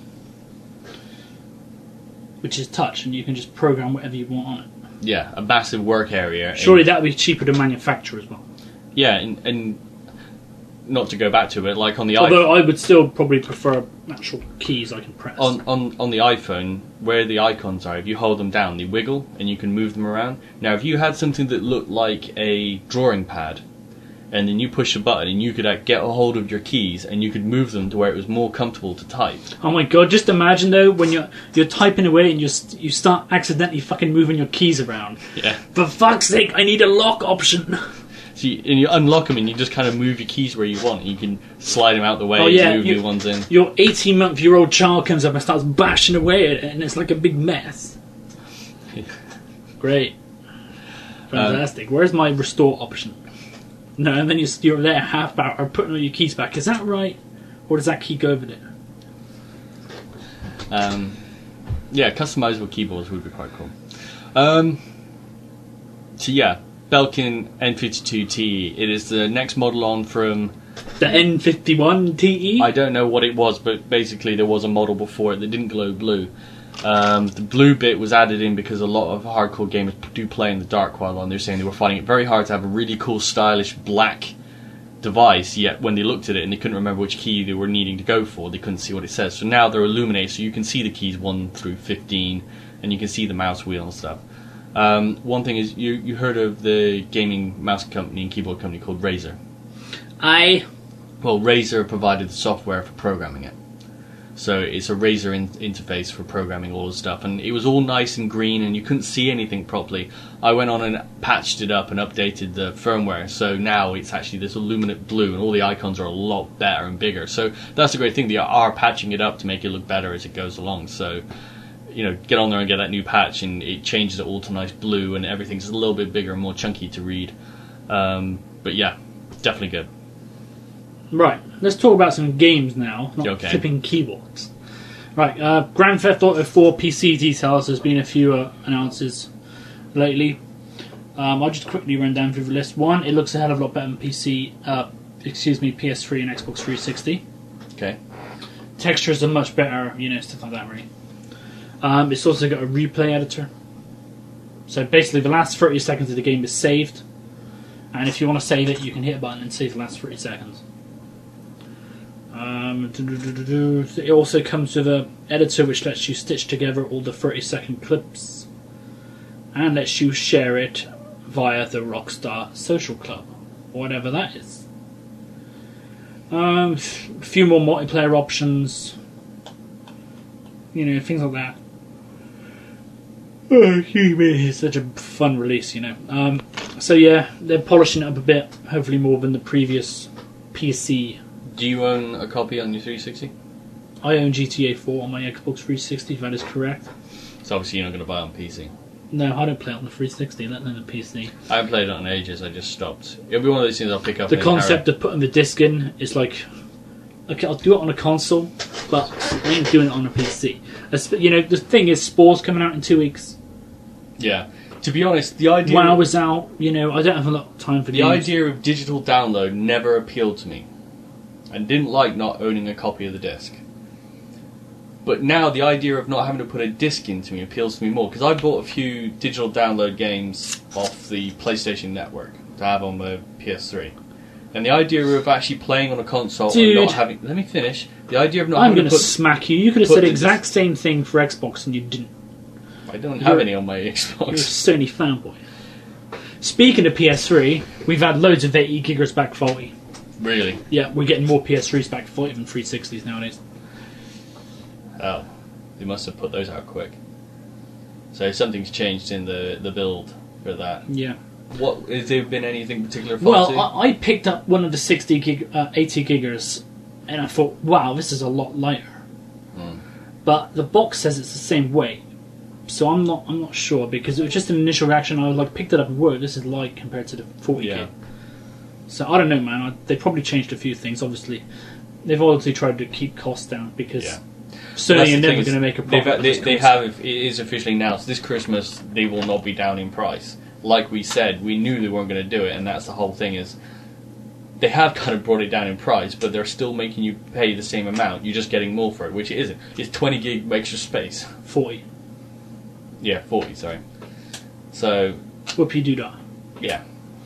which is touch, and you can just program whatever you want on it. Yeah, a massive work area. Surely and, that would be cheaper to manufacture as well. Yeah, and, and not to go back to it, like on the iPhone. Although I would still probably prefer actual keys I can press. On, on on the iPhone, where the icons are, if you hold them down, they wiggle and you can move them around. Now, if you had something that looked like a drawing pad, and then you push a button and you could uh, get a hold of your keys and you could move them to where it was more comfortable to type. Oh my god! Just imagine though when you're you're typing away and you st- you start accidentally fucking moving your keys around. Yeah. For fuck's sake! I need a lock option. So you, and you unlock them and you just kind of move your keys where you want. You can slide them out the way, Oh, yeah, move you- new ones in. Your eighteen-month-year-old child comes up and starts bashing away at it, and it's like a big mess. Great, fantastic. Where's my restore option? No, and then you're, you're there half hour putting all your keys back. Is that right, or does that key go over there? Um, yeah, customizable keyboards would be quite cool. Um, so yeah, Belkin N fifty-two T E. It is the next model on from... The N fifty-one T E. I don't know what it was, but basically there was a model before it that didn't glow blue. Um, the blue bit was added in because a lot of hardcore gamers do play in the dark quite a lot, and they're saying they were finding it very hard to have a really cool, stylish black device, yet when they looked at it and they couldn't remember which key they were needing to go for, they couldn't see what it says. So now they're illuminated, so you can see the keys one through fifteen, and you can see the mouse wheel and stuff. Um, one thing is, you, you heard of the gaming mouse company and keyboard company called Razer? I. Well, Razer provided the software for programming it. So it's a Razer in- interface for programming all the stuff, and it was all nice and green, and you couldn't see anything properly. I went on and patched it up and updated the firmware, so now it's actually this illuminate blue, and all the icons are a lot better and bigger. So that's a great thing. They are patching it up to make it look better as it goes along. So, you know, get on there and get that new patch, and it changes it all to nice blue, and everything's a little bit bigger and more chunky to read. Um, but yeah, definitely good. Right, let's talk about some games now, not Okay. flipping keyboards. Right, uh, Grand Theft Auto four P C details. There's been a few uh, announces lately. Um, I'll just quickly run down through the list. One, it looks a hell of a lot better than P C, uh, excuse me, P S three and Xbox three sixty. Okay. Textures are much better, you know, stuff like that, really. Um, it's also got a replay editor. So basically, the last thirty seconds of the game is saved. And if you want to save it, you can hit a button and save the last thirty seconds. Um, it also comes with an editor which lets you stitch together all the thirty second clips and lets you share it via the Rockstar Social Club, whatever that is. Um, a few more multiplayer options, you know, things like that. Oh, it's such a fun release, you know. Um, so yeah, they're polishing it up a bit, hopefully more than the previous P C. Do you own a copy on your three sixty? I own G T A four on my Xbox three sixty, if that is correct. So obviously you're not going to buy it on P C. No, I don't play it on the three sixty, let alone the P C. I haven't played it on ages, I just stopped. It'll be one of those things I'll pick up. The and concept carry. of putting the disc in is like, okay, I'll do it on a console, but I ain't doing it on a P C. As, you know, the thing is, Spore's coming out in two weeks. Yeah. To be honest, the idea... WoW is out, you know, I don't have a lot of time for The games. idea of digital download never appealed to me. I didn't like not owning a copy of the disc. But now the idea of not having to put a disc into me appeals to me more, because I bought a few digital download games off the PlayStation Network to have on the P S three. And the idea of actually playing on a console Dude. and not having... Let me finish. The idea of not I'm having going to to put... smack you. You could have put said the the exact disc- same thing for Xbox and you didn't. I don't have You're- any on my You're a Xbox. Sony fanboy. Speaking of P S three, we've had loads of eighty gigas back faulty. Really? Yeah, we're getting more P S threes back faulty than three sixties nowadays. Oh. They must have put those out quick. So something's changed in the, the build for that. Yeah. What has there been anything particular faulty? Well, I, I picked up one of the sixty gig, uh, eighty gigas, and I thought, wow, this is a lot lighter. Hmm. But the box says it's the same weight, so I'm not I'm not sure because it was just an initial reaction. I was like, picked it up and whoa, this is light compared to the forty Yeah. gig. So I don't know, man. I, they probably changed a few things. Obviously, they've obviously tried to keep costs down because Yeah. Sony That's are the never thing is going to make a they've- profit. on They, this they console. have, it is officially announced, this Christmas they will not be down in price. Like we said, we knew they weren't going to do it, and that's the whole thing is, they have kind of brought it down in price, but they're still making you pay the same amount, you're just getting more for it, which it isn't. It's twenty gig extra space. forty. Yeah, forty, sorry. So, Whoopie doo dah. yeah.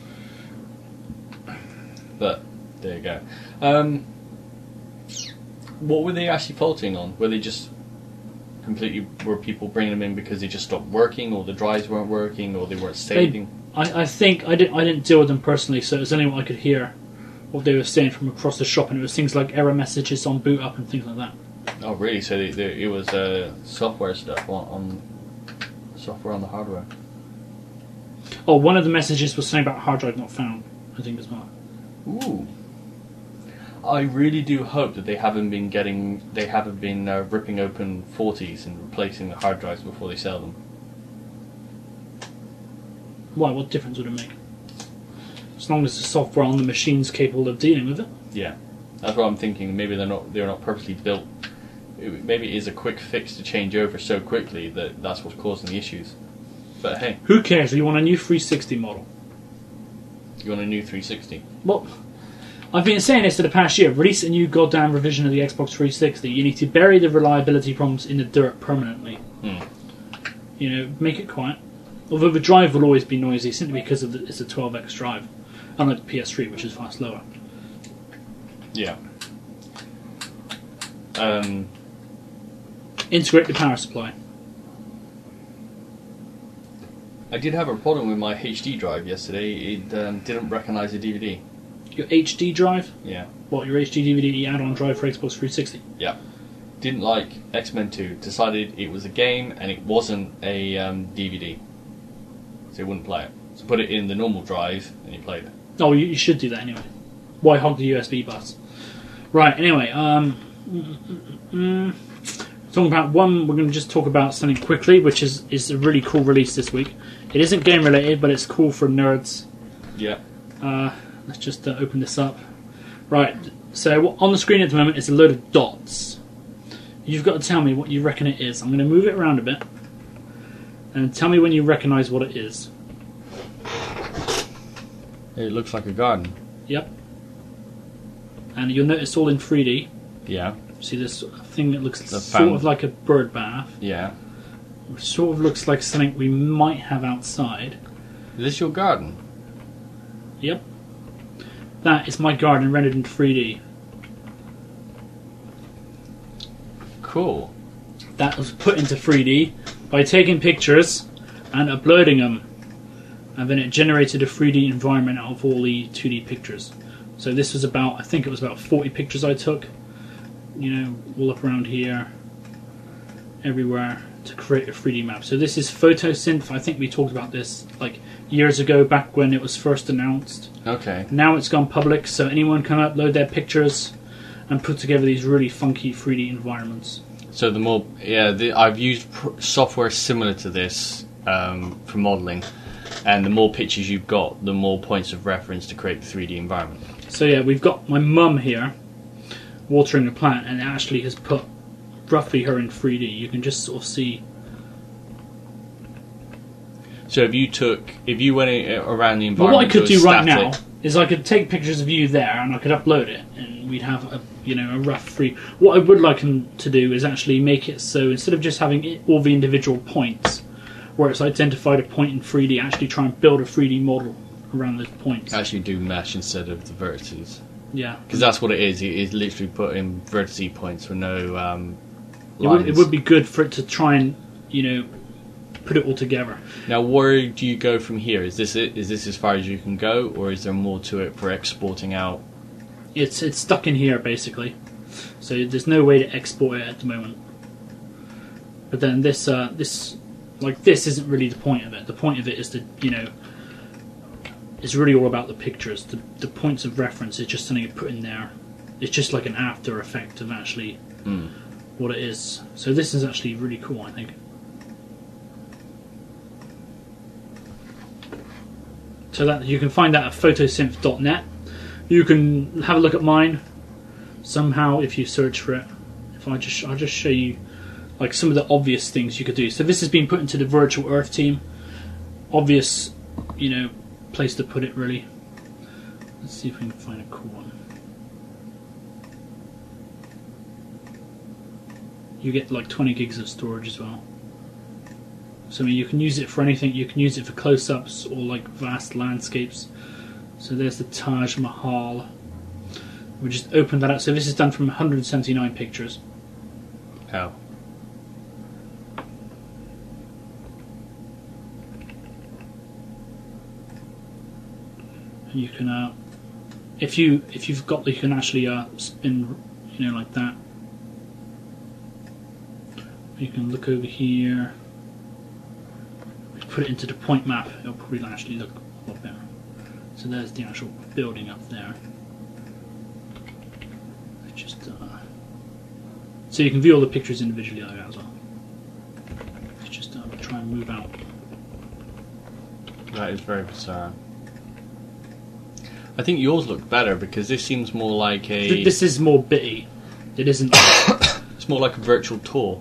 But, there you go. Um, what were they actually faulting on? Were they just completely, were people bringing them in because they just stopped working, or the drives weren't working, or they weren't saving? I, I think I didn't I didn't deal with them personally, so it was only what I could hear what they were saying from across the shop, and it was things like error messages on boot up and things like that. Oh, really? So they, they, it was uh, software stuff on, on software on the hardware. Oh, one of the messages was something about hard drive not found, I think as well. Ooh. I really do hope that they haven't been getting, they haven't been uh, ripping open forties and replacing the hard drives before they sell them. Why? What difference would it make? As long as the software on the machine's capable of dealing with it. Yeah, that's what I'm thinking. Maybe they're not, they're not purposely built. It- Maybe it is a quick fix to change over so quickly that that's what's causing the issues. But hey, Who cares? You want a new three sixty model. you want a new three sixty? Well, I've been saying this for the past year. Release a new goddamn revision of the Xbox three sixty. You need to bury the reliability problems in the dirt permanently. Hmm. You know, make it quiet. Although the drive will always be noisy simply because of the, it's a twelve X drive, unlike the P S three, which is far slower. Yeah. Um, Integrate the power supply. I did have a problem with my H D drive yesterday. It um, didn't recognise a D V D. Your H D drive? Yeah. What, your H D D V D add-on drive for Xbox three sixty? Yeah. Didn't like X-Men two. Decided it was a game and it wasn't a um, D V D. So it wouldn't play it. So put it in the normal drive and he played it. Oh, you, you should do that anyway. Why hog the U S B bus? Right, anyway, um... mm, mm, talking about one, we're going to just talk about something quickly, which is, is a really cool release this week. It isn't game-related, but it's cool for nerds. Yeah. Uh, let's just uh, open this up. Right, so on the screen at the moment is a load of dots. You've got to tell me what you reckon it is. I'm going to move it around a bit. And tell me when you recognise what it is. It looks like a garden. Yep. And you'll notice all in three D. Yeah. See this thing that looks The sort fan- of like a bird bath. Yeah. Which sort of looks like something we might have outside. Is this your garden? Yep. That is my garden rendered in three D. Cool. That was put into three D by taking pictures and uploading them. And then it generated a three D environment out of all the two D pictures. So this was about, I think it was about forty pictures I took. You know, all up around here, everywhere, to create a three D map. So this is Photosynth. I think we talked about this like years ago, back when it was first announced. Okay. Now it's gone public, so anyone can upload their pictures and put together these really funky three D environments. So the more, yeah, the, I've used pr- software similar to this um, for modelling, and the more pictures you've got, the more points of reference to create the three D environment. So yeah, we've got my mum here watering a plant, and it actually has put roughly her in three D. You can just sort of see. So if you took, if you went in, around the But environment, what I could that was do right now static- is I could take pictures of you there, and I could upload it, and we'd have a you know a rough free. What I would like them to do is actually make it so instead of just having it, all the individual points, where it's identified a point in three D, actually try and build a three D model around those points. actually do mesh instead of the vertices, Yeah, because that's what it is. It is literally put in vertice points with no um, it would, lines. it would be good for it to try and you know put it all together. Now, where do you go from here? Is this it? Is this as far as you can go, or is there more to it for exporting out? It's it's stuck in here basically, so there's no way to export it at the moment. But then this uh, this like this isn't really the point of it. The point of it is to you know it's really all about the pictures. The the points of reference is just something you put in there. It's just like an after effect of actually Mm. what it is. So this is actually really cool, I think. So that you can find that at photosynth dot net. You can have a look at mine somehow if you search for it. If I just I'll just show you like some of the obvious things you could do. So this has been put into the Virtual Earth team. Obvious, you know, place to put it really. Let's see if we can find a cool one. You get like twenty gigs of storage as well. So I mean, you can use it for anything. You can use it for close-ups or like vast landscapes. So there's the Taj Mahal. We just opened that up. So this is done from one hundred seventy-nine pictures. Oh. And you can, uh, if you if you've got, you can actually uh, spin, you know, like that. You can look over here. Put it into the point map. It'll probably actually look a lot better. So there's the actual building up there. Just uh, so you can view all the pictures individually like that as well. Let's just uh, try and move out. That is very bizarre. I think yours look better because this seems more like a. Th- This is more bitty. It isn't. It's more like a virtual tour.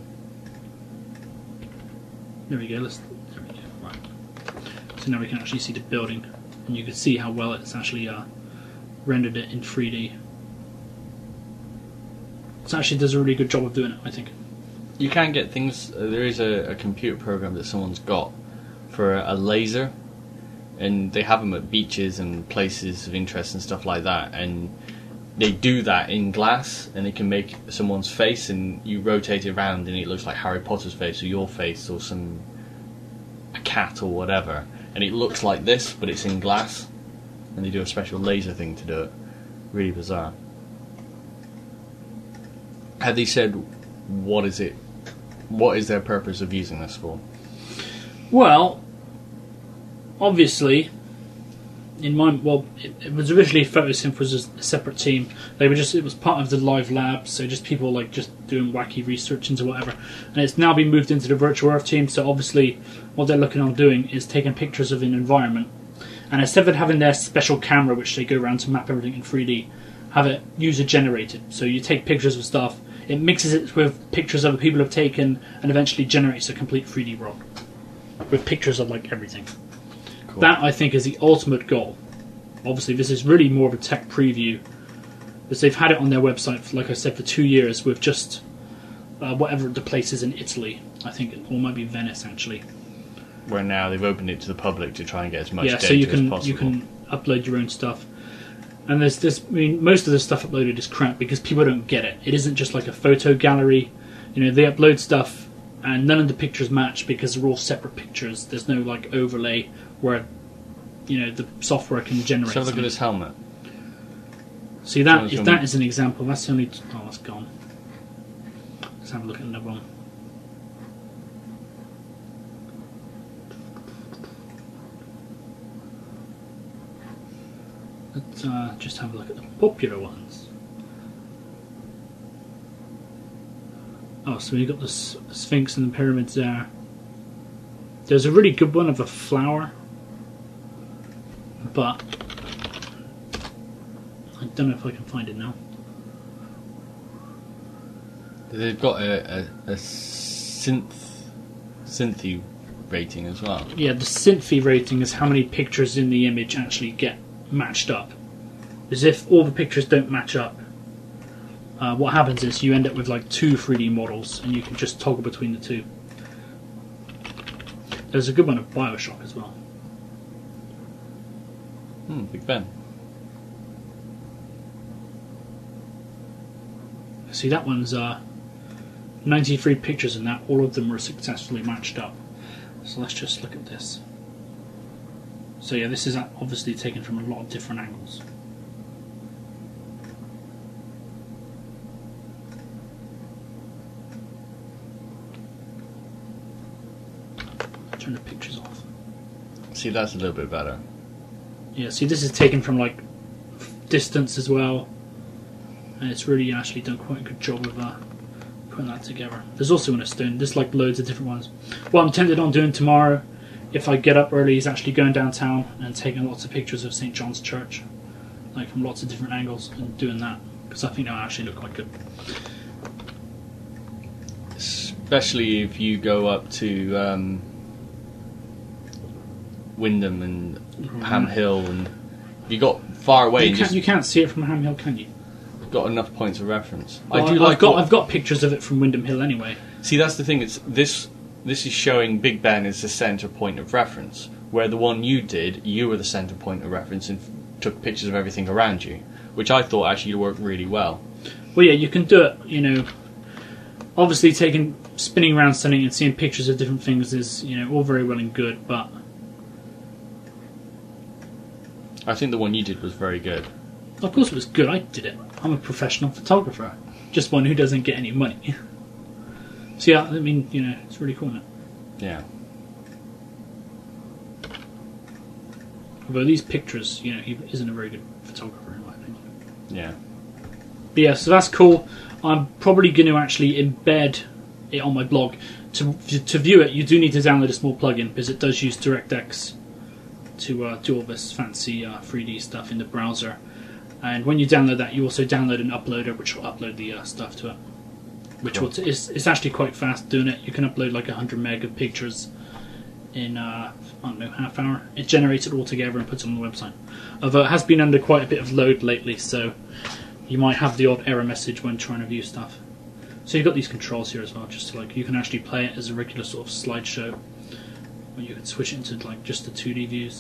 There we go. Let's. There we go. Right. So now we can actually see the building, and you can see how well it's actually uh, rendered it in three D. It actually does a really good job of doing it, I think. You can get things. Uh, there is a, a computer program that someone's got for a, a laser, and they have them at beaches and places of interest and stuff like that. And they do that in glass, and they can make someone's face, and you rotate it around, and it looks like Harry Potter's face or your face or some a cat or whatever. And it looks like this, but it's in glass, and they do a special laser thing to do it. Really bizarre. Have they said what is it? What is their purpose of using this for? Well, obviously, in my well, it, it was originally Photosynth was a separate team. They were just it was part of the live lab, so just people like just doing wacky research into whatever. And it's now been moved into the Virtual Earth team. So obviously, what they're looking on doing is taking pictures of an environment, and instead of having their special camera, which they go around to map everything in three D, have it user generated. So you take pictures of stuff. It mixes it with pictures other people have taken and eventually generates a complete three D world with pictures of like everything. Cool. That I think is the ultimate goal. Obviously, this is really more of a tech preview, because they've had it on their website, for, like I said, for two years with just uh, whatever the place is in Italy. I think, or it might be Venice actually. Where now they've opened it to the public to try and get as much yeah, data so you can as possible. you can upload your own stuff. And there's this. I mean, most of the stuff uploaded is crap because people don't get it. It isn't just like a photo gallery. You know, they upload stuff and none of the pictures match because they're all separate pictures. There's no like overlay where, you know, the software can generate. So look something. at this helmet. See that Someone's if gonna- that is an example. That's the only. Oh, it's gone. Let's have a look at another one. Let's uh, just have a look at the popular ones. Oh, so we've got the S- Sphinx and the pyramids there. There's a really good one of a flower, but I don't know if I can find it now. They've got a, a, a synth synthy rating as well. Yeah, the Synthy rating is how many pictures in the image actually get matched up. As if all the pictures don't match up, uh, what happens is you end up with like two three D models and you can just toggle between the two. There's a good one of Bioshock as well. Hmm, Big Ben. See, that one's uh, ninety-three pictures in that, all of them were successfully matched up. So let's just look at this. So yeah, this is obviously taken from a lot of different angles. Turn the pictures off. See, that's a little bit better. Yeah, see, this is taken from like distance as well, and it's really actually done quite a good job of uh, putting that together. There's also in a stone. There's like loads of different ones. What I'm tempted on doing tomorrow, if I get up early, is actually going downtown and taking lots of pictures of Saint John's Church, like from lots of different angles, and doing that because I think that will actually look quite good. Especially if you go up to um, Wyndham and Ham Hill, and you got far away. You and can't, just you can't see it from Ham Hill, can you? got enough points of reference. Well, I do I've like. got what- I've got pictures of it from Wyndham Hill anyway. See, that's the thing. It's this. This is showing Big Ben as the centre point of reference, where the one you did, you were the centre point of reference and f- took pictures of everything around you, which I thought actually worked really well. Well, yeah, you can do it. You know, obviously taking spinning around, sending and seeing pictures of different things is, you know, all very well and good. But I think the one you did was very good. of course, it was good. I did it. I'm a professional photographer, just one who doesn't get any money. So yeah, I mean, you know, it's really cool, isn't it? Yeah. Although these pictures, you know, he isn't a very good photographer in my opinion. Yeah. But yeah, so that's cool. I'm probably going to actually embed it on my blog. To to view it, you do need to download a small plugin because it does use DirectX to uh, do all this fancy uh, three D stuff in the browser. And when you download that, you also download an uploader which will upload the uh, stuff to it. Which Cool. will t- it's, it's actually quite fast doing it. You can upload like one hundred meg of pictures in, uh, I don't know, half hour. It generates it all together and puts it on the website. Although it has been under quite a bit of load lately, so you might have the odd error message when trying to view stuff. So you've got these controls here as well, just to, like, you can actually play it as a regular sort of slideshow, or you can switch it into like just the two D views.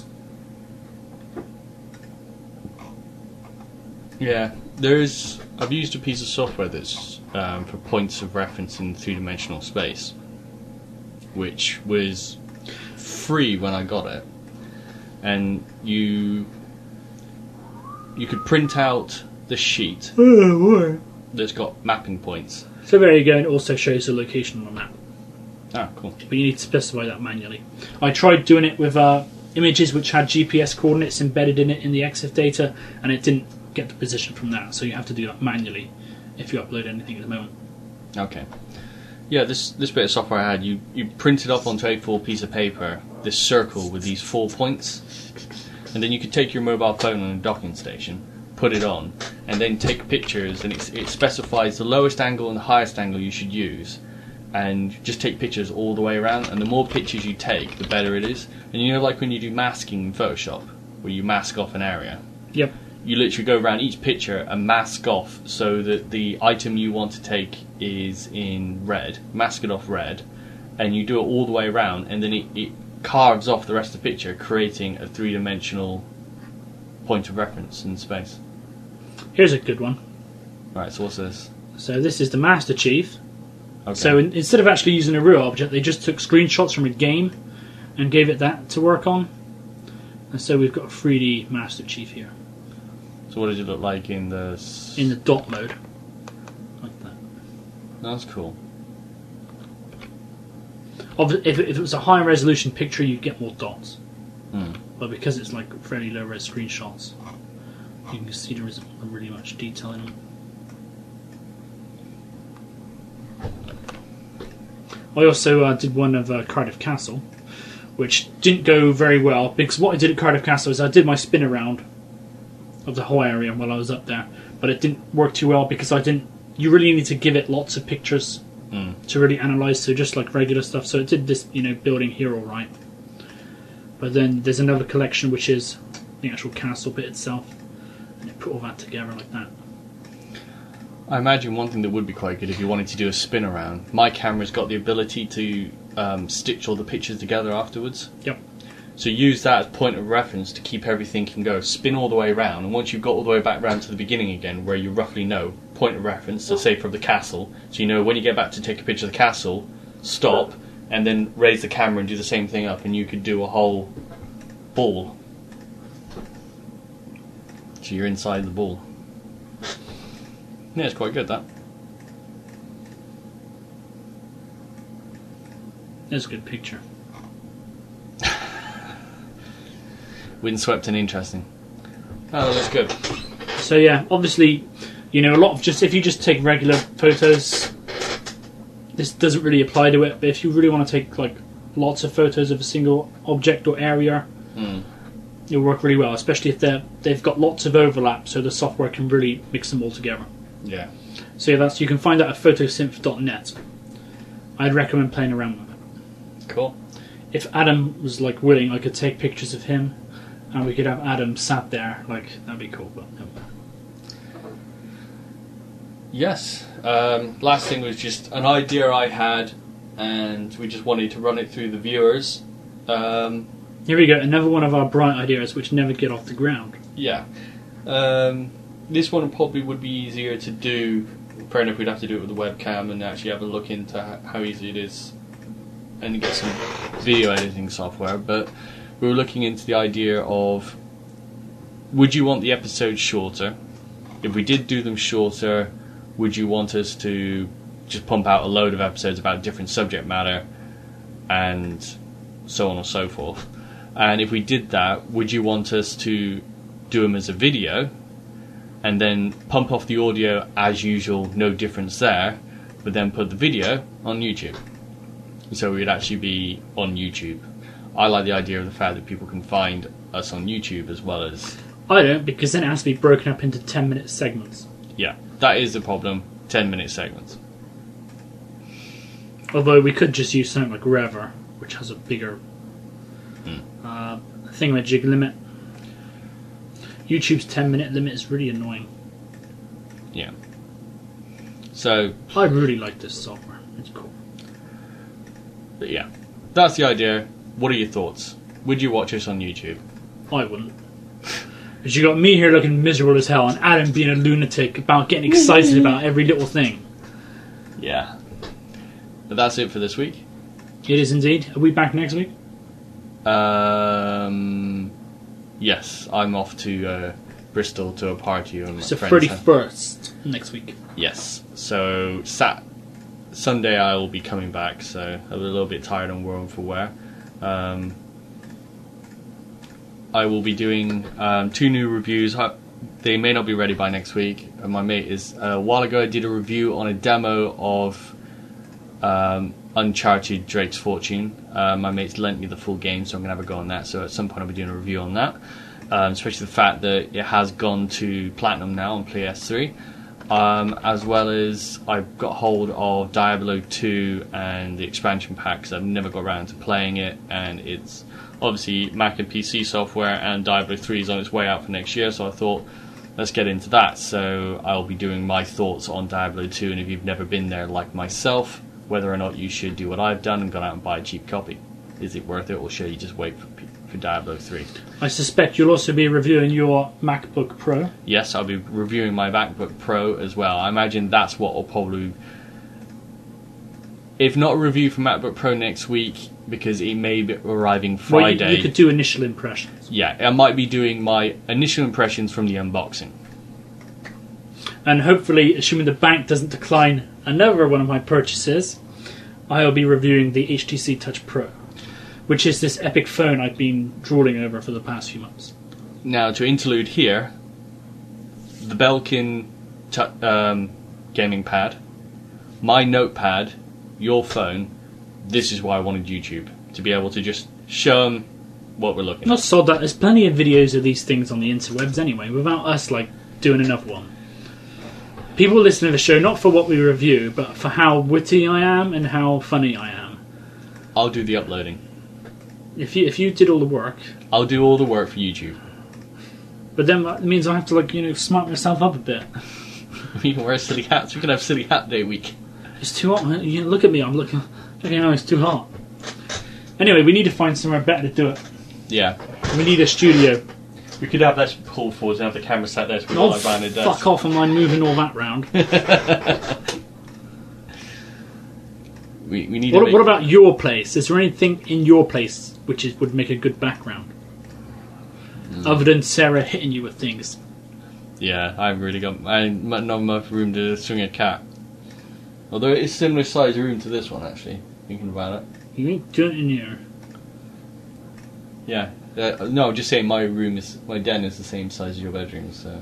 Yeah, there's. I've used a piece of software that's um, for points of reference in three-dimensional space, which was free when I got it, and you you could print out the sheet that's got mapping points. So there you go, and it also shows the location on the map. Ah, cool. But you need to specify that manually. I tried doing it with uh, images which had G P S coordinates embedded in it in the E X I F data, and it didn't get the position from that, so you have to do that manually if you upload anything at the moment. Okay. Yeah, this this bit of software I had, you, you printed up onto a four piece of paper this circle with these four points, and then you could take your mobile phone on a docking station, put it on, and then take pictures, and it, it specifies the lowest angle and the highest angle you should use, and just take pictures all the way around, and the more pictures you take, the better it is. And you know, like when you do masking in Photoshop, where you mask off an area, Yep. You literally go around each picture and mask off so that the item you want to take is in red, mask it off red, and you do it all the way around, and then it, it carves off the rest of the picture, creating a three-dimensional point of reference in space. Here's a good one. Right, so what's this? So this is the Master Chief. Okay. So in, instead of actually using a real object, they just took screenshots from a game and gave it that to work on. And so we've got a three D Master Chief here. So what does it look like in the... S- in the dot mode. Like that. That's cool. Obvi- If, if it was a high resolution picture, you'd get more dots. Hmm. But because it's like fairly low res screenshots, you can see there isn't really much detail in them. I also uh, did one of uh, Cardiff Castle, which didn't go very well, because what I did at Cardiff Castle is I did my spin around of the whole area while I was up there, but it didn't work too well because I didn't. You really need to give it lots of pictures Mm. to really analyse, so just like regular stuff. So it did this, you know, building here all right. But then there's another collection which is the actual castle bit itself, and it put all that together like that. I imagine one thing that would be quite good if you wanted to do a spin around. My camera's got the ability to um, stitch all the pictures together afterwards. Yep. So use that as point of reference to keep everything can go. Spin all the way around, and once you've got all the way back round to the beginning again, where you roughly know, point of reference, so say from the castle, so you know when you get back to take a picture of the castle, stop, and then raise the camera and do the same thing up, and you could do a whole ball. So you're inside the ball. Yeah, it's quite good, that. That's a good picture. Windswept and interesting. Oh, that's good. So yeah, obviously, you know, a lot of just if you just take regular photos, this doesn't really apply to it. But if you really want to take like lots of photos of a single object or area, Mm. it'll work really well. Especially if they they've got lots of overlap, so the software can really mix them all together. Yeah. So yeah, that's you can find that at photosynth dot net. I'd recommend playing around with it. Cool. If Adam was like willing, I could take pictures of him, and we could have Adam sat there. Like that'd be cool. But no. Yes. Um, last thing was just an idea I had, and we just wanted to run it through the viewers. Um, Here we go, another one of our bright ideas which never get off the ground. yeah. Um, this one probably would be easier to do. Fair enough, we'd have to do it with a webcam and actually have a look into how easy it is and get some video editing software. But we were looking into the idea of, would you want the episodes shorter? If we did do them shorter, would you want us to just pump out a load of episodes about different subject matter and so on and so forth? And if we did that, would you want us to do them as a video and then pump off the audio as usual, no difference there, but then put the video on YouTube? So we'd actually be on YouTube. I like the idea of the fact that people can find us on YouTube as well as... I don't, because then it has to be broken up into ten minute segments. Yeah, that is the problem, ten minute segments. Although we could just use something like Rever, which has a bigger Hmm. uh, thingamajig limit. YouTube's ten minute limit is really annoying. Yeah. So, I really like this software. It's cool. but yeah, that's the idea. What are your thoughts? Would you watch us on YouTube? I wouldn't. Because you got me here looking miserable as hell, and Adam being a lunatic about getting excited about every little thing. Yeah. But that's it for this week. It is indeed. Are we back next week? Um, yes, I'm off to uh, Bristol to a party on my It's the friend's thirty house. first next week. Yes. So sat Sunday I will be coming back. So I'm a little bit tired on World for Wear. Um, I will be doing um, two new reviews. They may not be ready by next week. And my mate is uh, a while ago. I did a review on a demo of um, Uncharted Drake's Fortune. Uh, my mate's lent me the full game, so I'm going to have a go on that. So at some point I'll be doing a review on that. Um, especially the fact that it has gone to Platinum now on P S three. Um, as well as I've got hold of Diablo two and the expansion pack, because I've never got around to playing it, and it's obviously Mac and P C software, and Diablo three is on its way out for next year, so I thought, let's get into that. So I'll be doing my thoughts on Diablo two, and if you've never been there like myself, whether or not you should do what I've done and go out and buy a cheap copy. Is it worth it, or should you just wait for, for Diablo three? I suspect you'll also be reviewing your MacBook Pro. Yes, I'll be reviewing my MacBook Pro as well. I imagine that's what will probably... If not a review for MacBook Pro next week, because it may be arriving Friday. Well, you, you could do initial impressions. Yeah, I might be doing my initial impressions from the unboxing. And hopefully, assuming the bank doesn't decline another one of my purchases, I'll be reviewing the H T C Touch Pro, which is this epic phone I've been drooling over for the past few months. Now, to interlude here, the Belkin t- um, gaming pad, my notepad, your phone. This is why I wanted YouTube, to be able to just show them what we're looking Not at. sod that. There's plenty of videos of these things on the interwebs anyway, without us like doing another one. People listen to the show not for what we review, but for how witty I am and how funny I am. I'll do the uploading. If you if you did all the work, I'll do all the work for YouTube. but then that means I have to like you know smart myself up a bit. We can wear silly hats. We can have silly hat day week. It's too hot. Man. You look at me. I'm looking. Looking how it's too hot. Anyway, we need to find somewhere better to do it. Yeah. We need a studio. We could have that pulled forward and have the camera sat there so we Oh, got like rounded fuck desk. off! Am I moving all that round? We, we need What, to make... what about your place? Is there anything in your place which is, would make a good background? Mm. Other than Sarah hitting you with things. Yeah, I haven't really got... I not enough room to swing a cat. Although it is similar size room to this one, actually, thinking about it. You ain't doing it in here. Yeah. Uh, no, I'm just saying my room is... My den is the same size as your bedroom, so...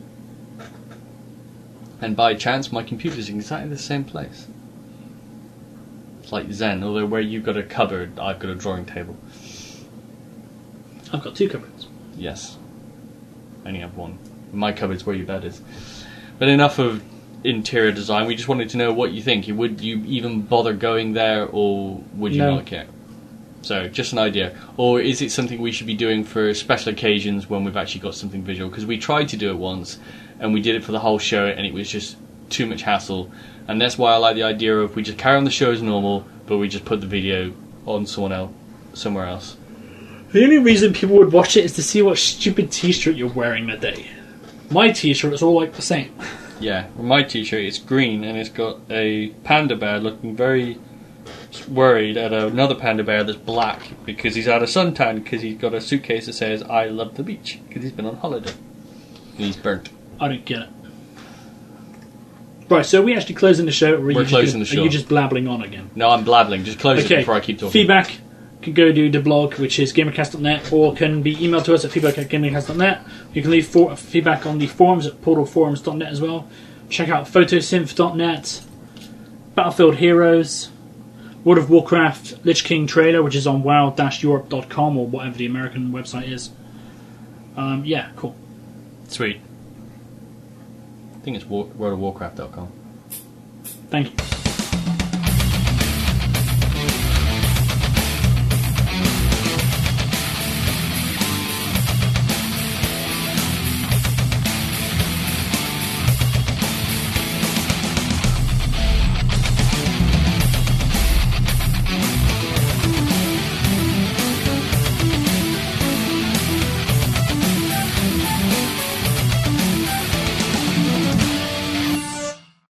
And by chance, my computer's in exactly the same place. It's like Zen, although where you've got a cupboard, I've got a drawing table. I've got two cupboards. Yes. I only have one. My cupboard's where your bed is. But enough of interior design. We just wanted to know what you think. Would you even bother going there, or would you No. not care? So, just an idea. Or is it something we should be doing for special occasions when we've actually got something visual? Because we tried to do it once, and we did it for the whole show, and it was just too much hassle. And that's why I like the idea of we just carry on the show as normal, but we just put the video on someone else, somewhere else. The only reason people would watch it is to see what stupid t-shirt you're wearing that day. My t-shirt is all like the same. Yeah, well, my t-shirt is green, and it's got a panda bear looking very worried at another panda bear that's black because he's had a suntan because he's got a suitcase that says "I love the beach" because he's been on holiday and he's burnt. I don't get it. Right, so are we actually closing the show, or are, We're you, just closing gonna, the show. are you just blabbling on again? No, I'm blabbling. Just close Okay, it before I keep talking. feedback can go to the blog, which is gamercast dot net, or can be emailed to us at feedback at gamercast dot net. You can leave for, feedback on the forums at portal forums dot net as well. Check out photosynth dot net, Battlefield Heroes, World of Warcraft Lich King trailer, which is on wow dash europe dot com or whatever the American website is. Um, yeah, cool. Sweet. I think it's War- world of warcraft dot com. Thank you.